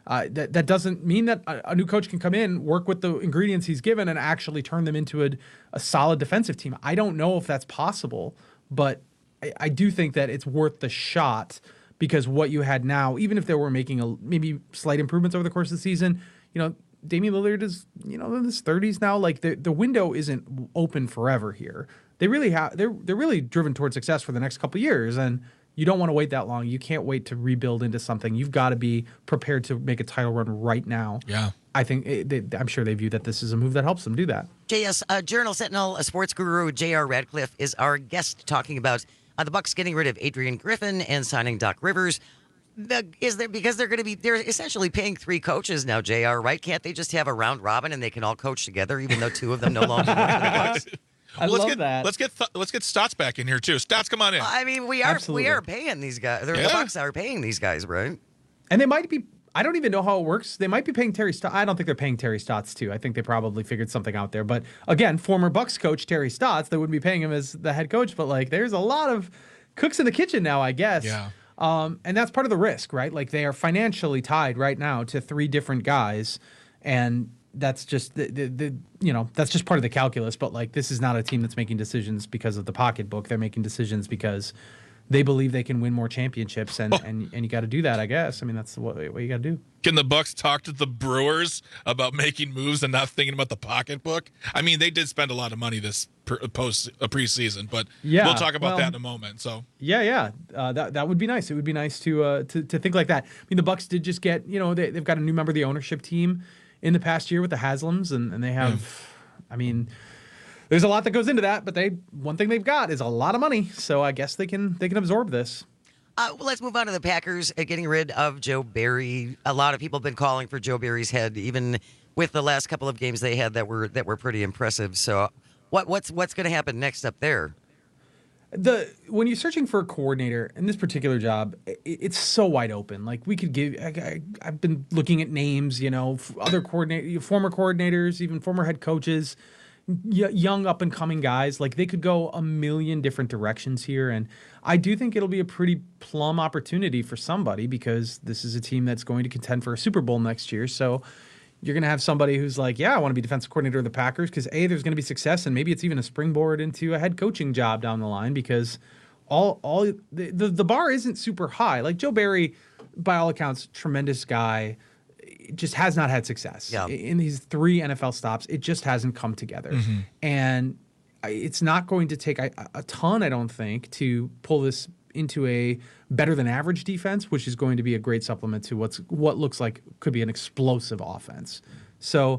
Uh, that that doesn't mean that a, a new coach can come in, work with the ingredients he's given, and actually turn them into a, a solid defensive team. I don't know if that's possible, but I, I do think that it's worth the shot because what you had now, even if they were making a maybe slight improvements over the course of the season, you know, Damian Lillard is, you know, in his thirties now. Like the the window isn't open forever here. They really have they're they're really driven towards success for the next couple of years, and you don't want to wait that long. You can't wait to rebuild into something. You've got to be prepared to make a title run right now. Yeah. I think it, they, I'm sure they view that this is a move that helps them do that. J S uh, Journal Sentinel, a sports guru, J R Radcliffe is our guest talking about uh, the Bucks getting rid of Adrian Griffin and signing Doc Rivers. The, is there because they're going to be they're essentially paying three coaches now, J R, right? Can't they just have a round robin and they can all coach together, even though two of them no longer work for the Bucks? I let's love get, that. Let's get th- let's get Stotts back in here too. Stotts, come on in. I mean, we are Absolutely. we are paying these guys. The Yeah. Bucks are paying these guys, right? And they might be, I don't even know how it works. They might be paying Terry Stotts. I don't think they're paying Terry Stotts too. I think they probably figured something out there. But again, former Bucks coach Terry Stotts, they wouldn't be paying him as the head coach. But like, there's a lot of cooks in the kitchen now, I guess. Yeah. Um, and that's part of the risk, right? Like they are financially tied right now to three different guys. And that's just the, the, the you know, that's just part of the calculus. But like, this is not a team that's making decisions because of the pocketbook. They're making decisions because they believe they can win more championships, and, and, and you got to do that, I guess. I mean, that's what, what you got to do. Can the Bucks talk to the Brewers about making moves and not thinking about the pocketbook? I mean, they did spend a lot of money this per, post a preseason, but Yeah, we'll talk about well, that in a moment. So Yeah, yeah, uh, that that would be nice. It would be nice to uh, to to think like that. I mean, the Bucks did just get, you know, they, they've got a new member of the ownership team in the past year with the Haslams, and, and they have, I mean, there's a lot that goes into that, but they one thing they've got is a lot of money, so I guess they can they can absorb this. Uh, well, let's move on to the Packers uh, getting rid of Joe Barry. A lot of people have been calling for Joe Barry's head, even with the last couple of games they had that were that were pretty impressive. So, what what's what's going to happen next up there? The when you're searching for a coordinator in this particular job, it, it's so wide open. Like we could give. I, I, I've been looking at names, you know, f- other coordinate, former coordinators, even former head coaches, y- young up and coming guys. Like they could go a million different directions here, and I do think it'll be a pretty plum opportunity for somebody because this is a team that's going to contend for a Super Bowl next year. So you're going to have somebody who's like, yeah, I want to be defensive coordinator of the Packers because A, there's going to be success, and maybe it's even a springboard into a head coaching job down the line because all all the, the, the bar isn't super high. Like Joe Barry, by all accounts, tremendous guy, just has not had success. Yeah. In these three N F L stops, it just hasn't come together. Mm-hmm. And I- it's not going to take a, a ton, I don't think, to pull this into a better than average defense, which is going to be a great supplement to what's what looks like could be an explosive offense. So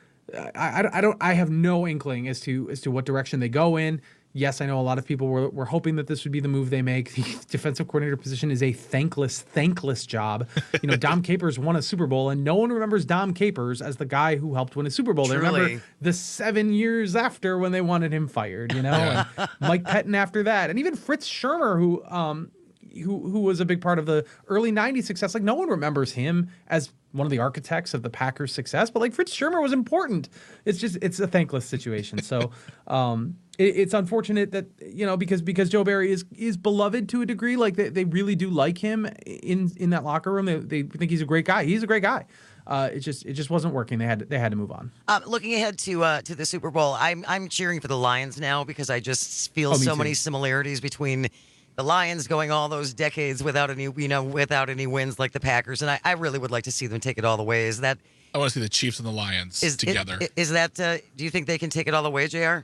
I, I, I don't I have no inkling as to as to what direction they go in. Yes, I know a lot of people were, were hoping that this would be the move they make. The defensive coordinator position is a thankless, thankless job. You know, Dom Capers won a Super Bowl, and no one remembers Dom Capers as the guy who helped win a Super Bowl. They Truly. remember the seven years after when they wanted him fired, you know, and Mike Pettin after that. And even Fritz Shermer, who um, who who was a big part of the early nineties success. Like, no one remembers him as one of the architects of the Packers' success, but like Fritz Shermer was important. It's just, it's a thankless situation. So um, it, it's unfortunate that, you know, because because Joe Barry is is beloved to a degree. Like they, they really do like him in in that locker room. They, they think he's a great guy. He's a great guy. Uh, it just it just wasn't working. They had they had to move on. Um, looking ahead to uh, to the Super Bowl, I'm I'm cheering for the Lions now because I just feel Oh, me so too. many similarities between the Lions going all those decades without any you know without any wins like the Packers, and I, I really would like to see them take it all the way. Is that I want to see the Chiefs and the Lions is together. Is, is that uh, do you think they can take it all the way, J R?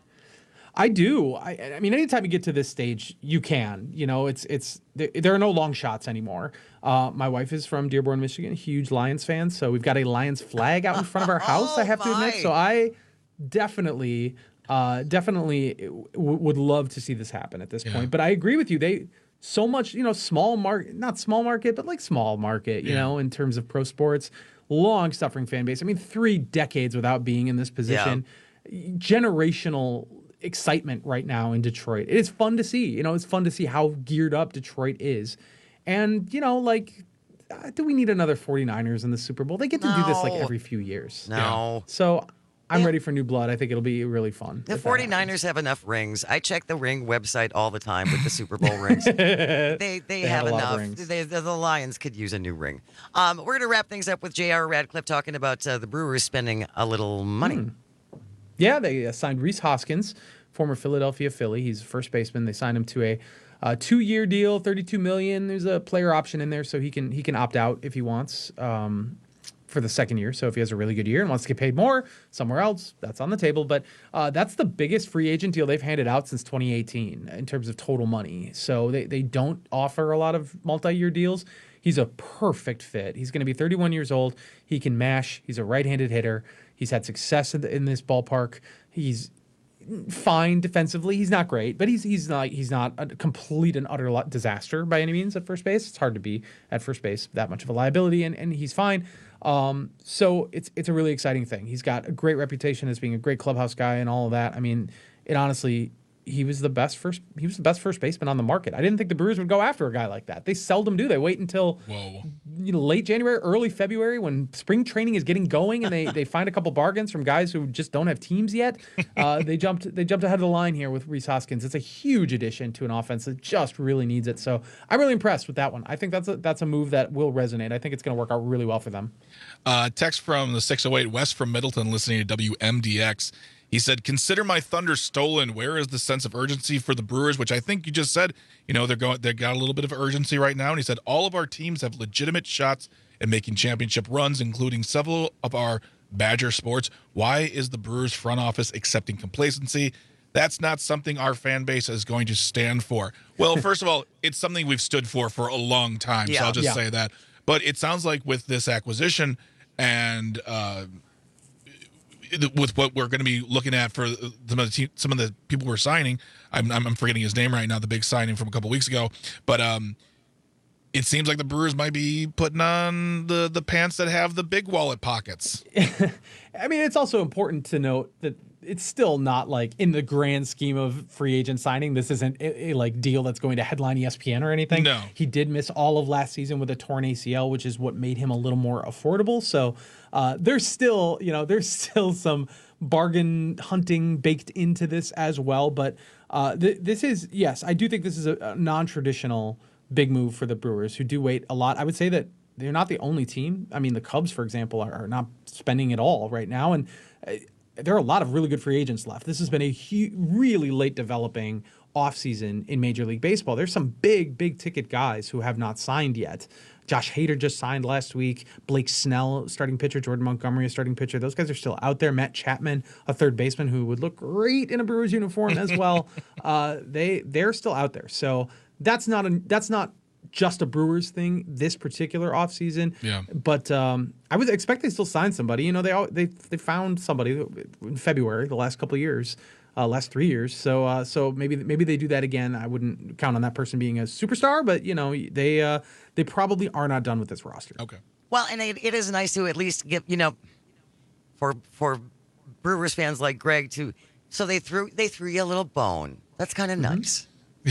I do. I, I mean, anytime you get to this stage, you can. You know, it's it's there, there are no long shots anymore. Uh, my wife is from Dearborn, Michigan, huge Lions fan, so we've got a Lions flag out in front of our house. Oh, I have to admit, my. so I definitely, uh, definitely w- would love to see this happen at this Yeah. point. But I agree with you. They so much, you know, small market, not small market, but like small market, you Yeah. know, in terms of pro sports, long suffering fan base. I mean, three decades without being in this position, generational excitement right now in Detroit. It is fun to see. You know, it's fun to see how geared up Detroit is. And, you know, like, uh, do we need another 49ers in the Super Bowl? They get to do this like No. every few years. No. So I'm ready for new blood. I think it'll be really fun. The 49ers have enough rings. I check the ring website all the time with the Super Bowl rings. They they, They have, have a lot of enough. rings. They, the, the Lions could use a new ring. Um, we're going to wrap things up with J R. Radcliffe talking about uh, the Brewers spending a little money. Hmm. Yeah, they uh, signed Rhys Hoskins, former Philadelphia Philly. He's a first baseman. They signed him to a uh, two-year deal, thirty-two million dollars. There's a player option in there, so he can he can opt out if he wants um, for the second year. So if he has a really good year and wants to get paid more somewhere else, that's on the table. But uh, that's the biggest free agent deal they've handed out since twenty eighteen in terms of total money. So they, they don't offer a lot of multi-year deals. He's a perfect fit. He's going to be thirty-one years old. He can mash. He's a right-handed hitter. He's had success in, the, in this ballpark. He's fine defensively. He's not great, but he's he's not he's not a complete and utter lo- disaster by any means at first base. It's hard to be at first base that much of a liability, and, and he's fine. Um, so it's it's a really exciting thing. He's got a great reputation as being a great clubhouse guy and all of that. I mean, it honestly. He was the best first. He was the best first baseman on the market. I didn't think the Brewers would go after a guy like that. They seldom do. They wait until Whoa. you know late January, early February when spring training is getting going, and they, they find a couple bargains from guys who just don't have teams yet. Uh, they jumped they jumped ahead of the line here with Rhys Hoskins. It's a huge addition to an offense that just really needs it. So I'm really impressed with that one. I think that's a that's a move that will resonate. I think it's going to work out really well for them. Uh, text from the six oh eight West from Middleton, listening to W M D X. He said, "Consider my thunder stolen. Where is the sense of urgency for the Brewers?" Which I think you just said. You know, they're going. They got a little bit of urgency right now. And he said, "All of our teams have legitimate shots at making championship runs, including several of our Badger sports. Why is the Brewers front office accepting complacency? That's not something our fan base is going to stand for." Well, first of all, it's something we've stood for for a long time. Yeah. So I'll just Yeah. say that. But it sounds like with this acquisition and. Uh, with what we're going to be looking at for some of the te- some of the people we're signing, I'm, I'm I'm forgetting his name right now. The big signing from a couple weeks ago, but um, it seems like the Brewers might be putting on the the pants that have the big wallet pockets. I mean, it's also important to note that it's still not like in the grand scheme of free agent signing. This isn't a, a like deal that's going to headline E S P N or anything. No. He did miss all of last season with a torn A C L, which is what made him a little more affordable. So uh, there's still, you know, there's still some bargain hunting baked into this as well. But uh, th- this is, yes, I do think this is a, a non-traditional big move for the Brewers, who do wait a lot. I would say that they're not the only team. I mean, the Cubs, for example, are, are not spending at all right now. And uh, there are a lot of really good free agents left. This has been a hu- really late developing offseason in Major League Baseball. There's some big, big ticket guys who have not signed yet. Josh Hader just signed last week. Blake Snell, starting pitcher. Jordan Montgomery, a starting pitcher. Those guys are still out there. Matt Chapman, a third baseman who would look great in a Brewers uniform as well. uh, they they're still out there. So that's not a that's not just a Brewers thing this particular offseason. Yeah. But um, I would expect they still sign somebody. You know, they all, they they found somebody in February the last couple of years. Uh, last three years, so uh, so maybe maybe they do that again. I wouldn't count on that person being a superstar, but you know they uh, they probably are not done with this roster. Okay. Well, and it, it is nice to at least give, you know, for for Brewers fans like Greg to, so they threw they threw you a little bone. That's kind of Mm-hmm. nice.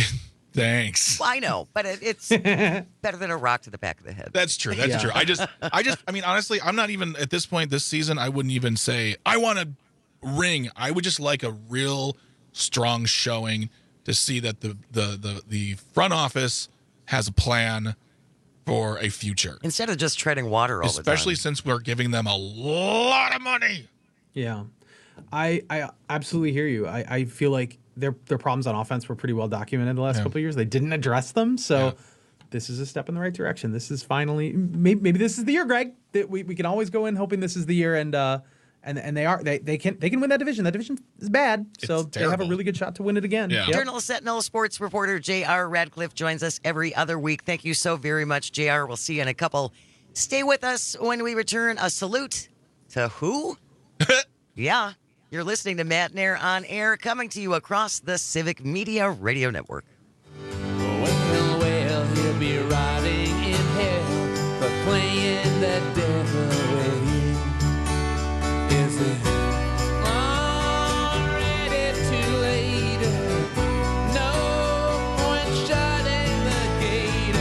Thanks. Well, I know, but it, it's better than a rock to the back of the head. That's true. That's Yeah. true. I just, I just, I mean, honestly, I'm not even at this point this season. I wouldn't even say I want a ring. I would just like a real strong showing to see that the the the, the front office has a plan for a future. Instead of just treading water all Especially the time. since we're giving them a lot of money. Yeah, I I absolutely hear you. I, I feel like their their problems on offense were pretty well documented the last Yeah. couple of years. They didn't address them, so Yeah. this is a step in the right direction. This is finally maybe, maybe this is the year, Greg. That we, we can always go in hoping this is the year, and uh and and they are they they can they can win that division. That division is bad, so It's they have a terrible. really good shot to win it again. Yeah. Yep. Journal Sentinel sports reporter J R. Radcliffe joins us every other week. Thank you so very much, J R. We'll see you in a couple. Stay with us when we return. A salute to who? Yeah, you're listening to Matt Nair on Air, coming to you across the Civic Media Radio Network. Well, well, he'll be rotting in hell for playing the devil with you. Is it already too late? No point shutting the gate.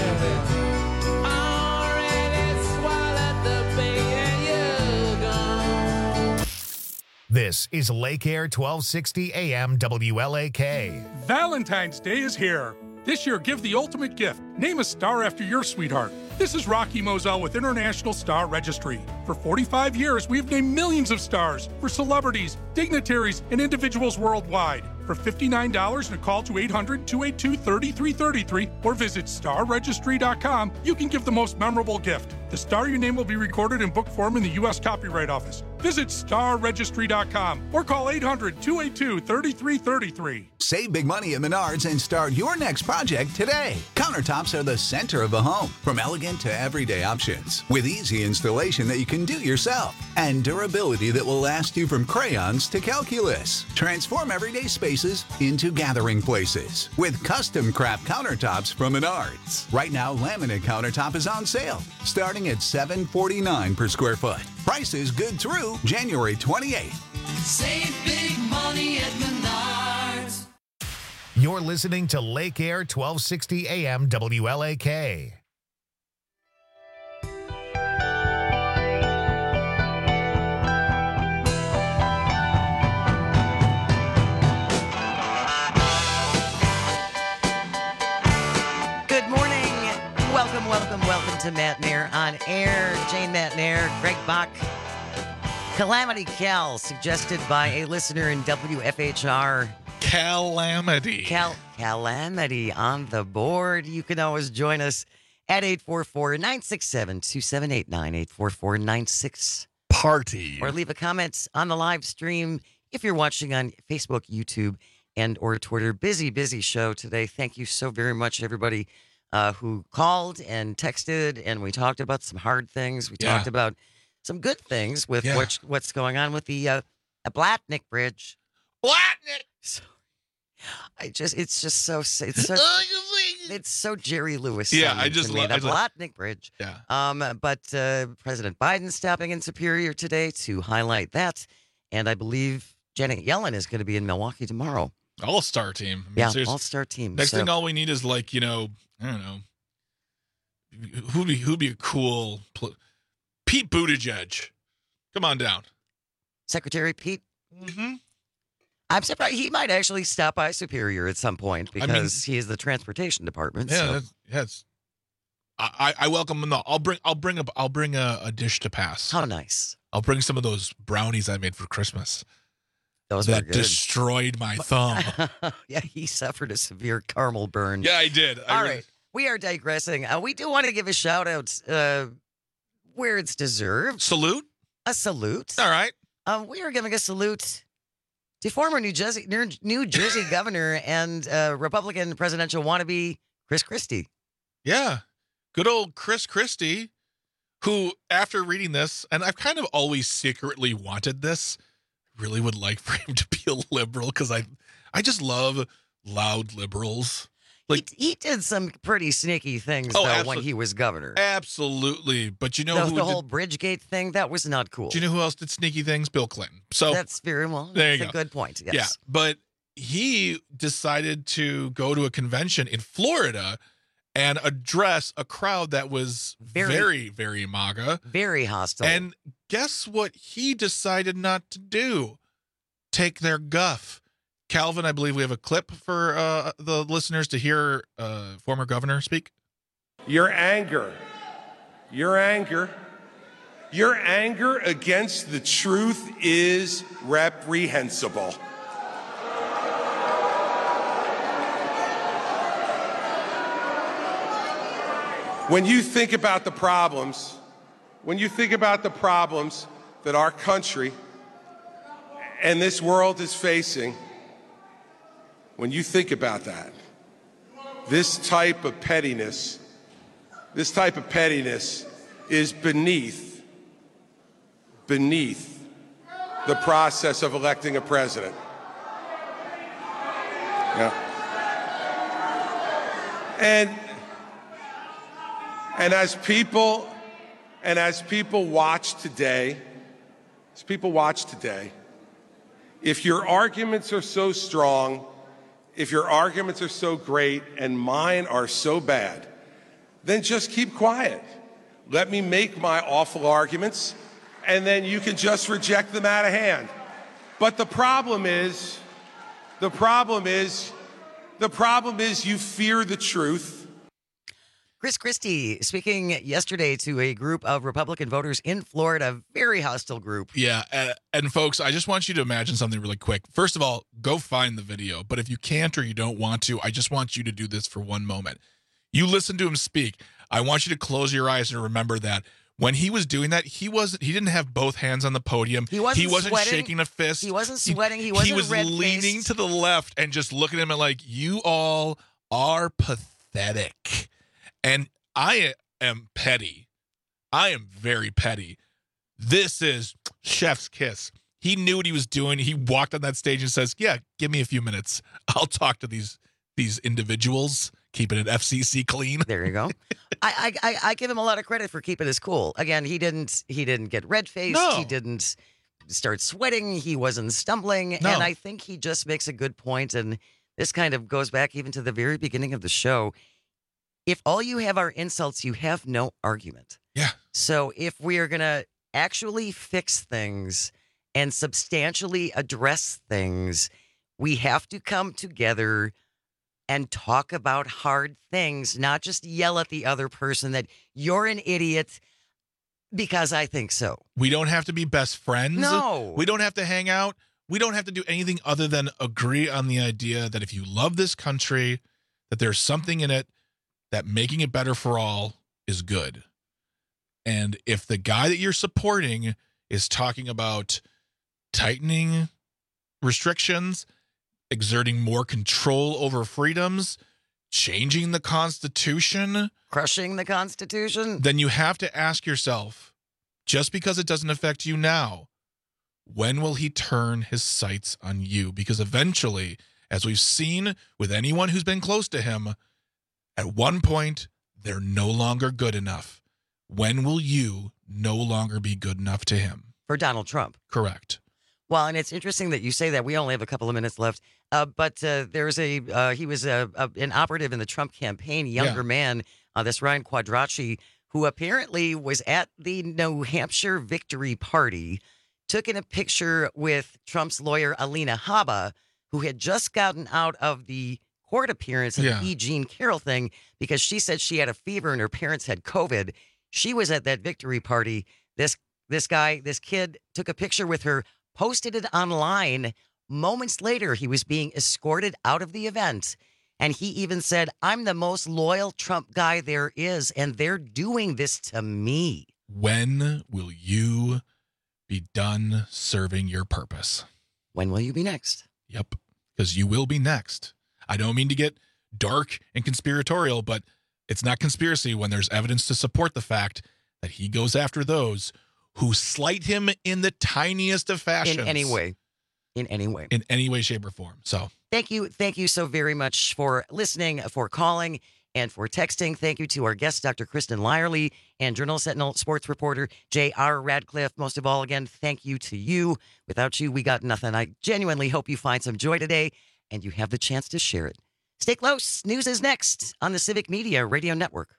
Already swallowed the bait and you're gone. This is Lake Air twelve sixty A M W L A K. Valentine's Day is here. This year, give the ultimate gift. Name a star after your sweetheart. This is Rocky Moselle with International Star Registry. For forty-five years, we've named millions of stars for celebrities, dignitaries, and individuals worldwide. For fifty-nine dollars and a call to eight hundred, two eight two, three three three three or visit star registry dot com, you can give the most memorable gift. The star you name will be recorded in book form in the U S Copyright Office. Visit star registry dot com or call eight hundred, two eight two, three three three three. Save big money at Menards and start your next project today. Countertops are the center of the home, from elegant to everyday options, with easy installation that you can do yourself and durability that will last you from crayons to calculus. Transform everyday spaces into gathering places with custom craft countertops from Menards. Right now, laminate countertop is on sale, starting at seven forty-nine per square foot. Price is good through January twenty-eighth. Save big money at Menards. You're listening to Lake Air twelve sixty A M W L A K. Good morning. Welcome, welcome, welcome to Matt Nair on Air. Jane Matt Nair, Greg Bach. Calamity Cal, suggested by a listener in W F H R. Calamity. Cal- Calamity on the board. You can always join us at eight four four, nine six seven, two seven eight nine, eight four four, nine six. Party. Or leave a comment on the live stream if you're watching on Facebook, YouTube, and or Twitter. Busy, busy show today. Thank you so very much, everybody uh, who called and texted, and we talked about some hard things. We Yeah. talked about some good things with Yeah. which, what's going on with the uh, Blatnick Bridge. Blatnick! So, I just, it's just so, it's so, it's so Jerry Lewis. Yeah, sounding I just to me, love- the I just- Blatnick Bridge. Yeah. Um, but uh, President Biden stopping in Superior today to highlight that, and I believe Janet Yellen is going to be in Milwaukee tomorrow. All-star team. I mean, Yeah, seriously. all-star team. Next So- thing, all we need is like, you know, I don't know, who'd be who'd be a cool pl- Pete Buttigieg. Come on down. Secretary Pete. Mm-hmm. I'm surprised he might actually stop by Superior at some point I mean- because he is the transportation department. Yeah, so. that's, yeah, it's, I, I I welcome him. No, I'll bring I'll bring a I'll bring a, a dish to pass. How nice. I'll bring some of those brownies I made for Christmas. Those that were good. destroyed my thumb. Yeah, he suffered a severe caramel burn. Yeah, I did. I All really- right. We are digressing. Uh, we do want to give a shout out uh, where it's deserved. Salute? A salute. All right. Um, we are giving a salute to former New Jersey, New Jersey governor and uh, Republican presidential wannabe Chris Christie. Yeah. Good old Chris Christie, who, after reading this, and I've kind of always secretly wanted this, really would like for him to be a liberal because I, I just love loud liberals. Like he, he did some pretty sneaky things Oh, though absolute- when he was governor. Absolutely. But you know the, who the did, whole Bridgegate thing that was not cool. do you know who else did sneaky things? Bill Clinton. So That's very well. there you that's go. a good point. Yes. Yeah, but he decided to go to a convention in Florida and address a crowd that was Very- very, very MAGA. Very hostile. And guess what he decided not to do? Take their guff. Calvin, I believe we have a clip for uh, the listeners to hear uh, former governor speak. Your anger, your anger, your anger against the truth is reprehensible. When you think about the problems, when you think about the problems that our country and this world is facing, when you think about that, this type of pettiness, this type of pettiness is beneath, beneath the process of electing a president. Yeah. And, and as people, and as people watch today, as people watch today, if your arguments are so strong, if your arguments are so great and mine are so bad, then just keep quiet. Let me make my awful arguments, and then you can just reject them out of hand. But the problem is, the problem is, the problem is you fear the truth. Chris Christie speaking yesterday to a group of Republican voters in Florida, very hostile group. Yeah, and, and folks, I just want you to imagine something really quick. First of all, go find the video. But if you can't or you don't want to, I just want you to do this for one moment. You listen to him speak. I want you to close your eyes and remember that when he was doing that, he wasn't. He didn't have both hands on the podium. He wasn't, he wasn't sweating. shaking a fist. He wasn't sweating. He wasn't He was red-faced. leaning to the left and just looking at him like, you all are pathetic. And I am petty. I am very petty. This is chef's kiss. He knew what he was doing. He walked on that stage and says, yeah, give me a few minutes. I'll talk to these these individuals, keeping it F C C clean. There you go. I, I I give him a lot of credit for keeping his cool. Again, he didn't he didn't get red faced. No. He didn't start sweating. He wasn't stumbling. No. And I think he just makes a good point. And this kind of goes back even to the very beginning of the show. If all you have are insults, you have no argument. Yeah. So if we are going to actually fix things and substantially address things, we have to come together and talk about hard things, not just yell at the other person that you're an idiot because I think so. We don't have to be best friends. No. We don't have to hang out. We don't have to do anything other than agree on the idea that if you love this country, that there's something in it that making it better for all is good. And if the guy that you're supporting is talking about tightening restrictions, exerting more control over freedoms, changing the Constitution, crushing the Constitution, then you have to ask yourself, just because it doesn't affect you now, when will he turn his sights on you? Because eventually, as we've seen with anyone who's been close to him, at one point, they're no longer good enough. When will you no longer be good enough to him? For Donald Trump. Correct. Well, and it's interesting that you say that. We only have a couple of minutes left. Uh, but uh, there's a, uh, he was a, a, an operative in the Trump campaign, younger Yeah. man, uh, this Ryan Quadracci, who apparently was at the New Hampshire victory party, took in a picture with Trump's lawyer, Alina Habba, who had just gotten out of the court appearance of Yeah. the E. Jean Carroll thing because she said she had a fever and her parents had COVID. She was at that victory party. This this guy, this kid, took a picture with her, posted it online. Moments later, he was being escorted out of the event. And he even said, I'm the most loyal Trump guy there is, and they're doing this to me. When will you be done serving your purpose? When will you be next? Yep, because you will be next. I don't mean to get dark and conspiratorial, but it's not conspiracy when there's evidence to support the fact that he goes after those who slight him in the tiniest of fashions. In any way. In any way. In any way, shape, or form. So Thank you. Thank you so very much for listening, for calling, and for texting. Thank you to our guest, Doctor Kristen Lyerly, and Journal Sentinel sports reporter J R Radcliffe. Most of all, again, thank you to you. Without you, we got nothing. I genuinely hope you find some joy today and you have the chance to share it. Stay close. News is next on the Civic Media Radio Network.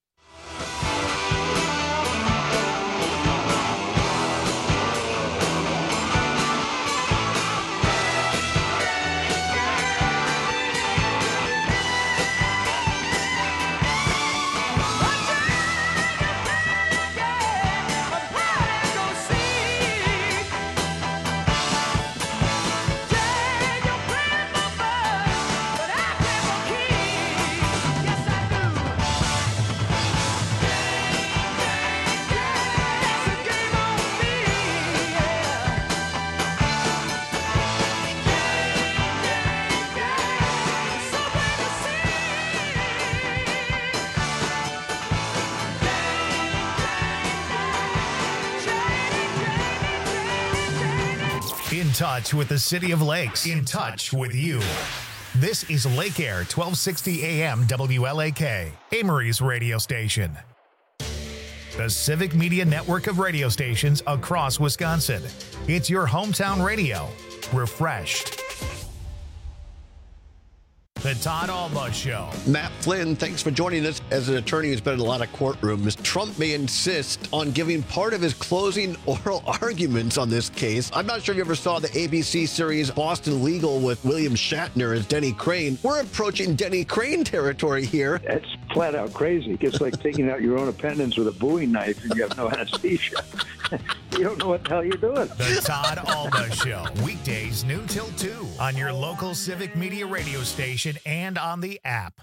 In touch with the City of Lakes. In touch with you. This is Lake Air, twelve sixty A M W L A K, Amory's radio station. The Civic Media Network of radio stations across Wisconsin. It's your hometown radio. Refreshed. The Todd Alba Show. Matt Flynn, thanks for joining us. As an attorney who's been in a lot of courtrooms, Trump may insist on giving part of his closing oral arguments on this case. I'm not sure if you ever saw the A B C series Boston Legal with William Shatner as Denny Crane. We're approaching Denny Crane territory here. That's flat out crazy. It's like taking out your own appendix with a Bowie knife and you have no anesthesia. You don't know what the hell you're doing. The Todd Alba Show. Weekdays noon till two on your local Civic Media radio station and on the app.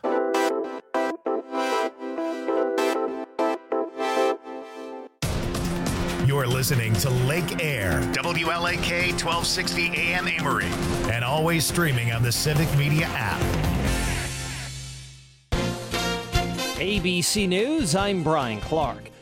You're listening to Lake Air, W L A K twelve sixty A M Amory, and always streaming on the Civic Media app. A B C News, I'm Brian Clark.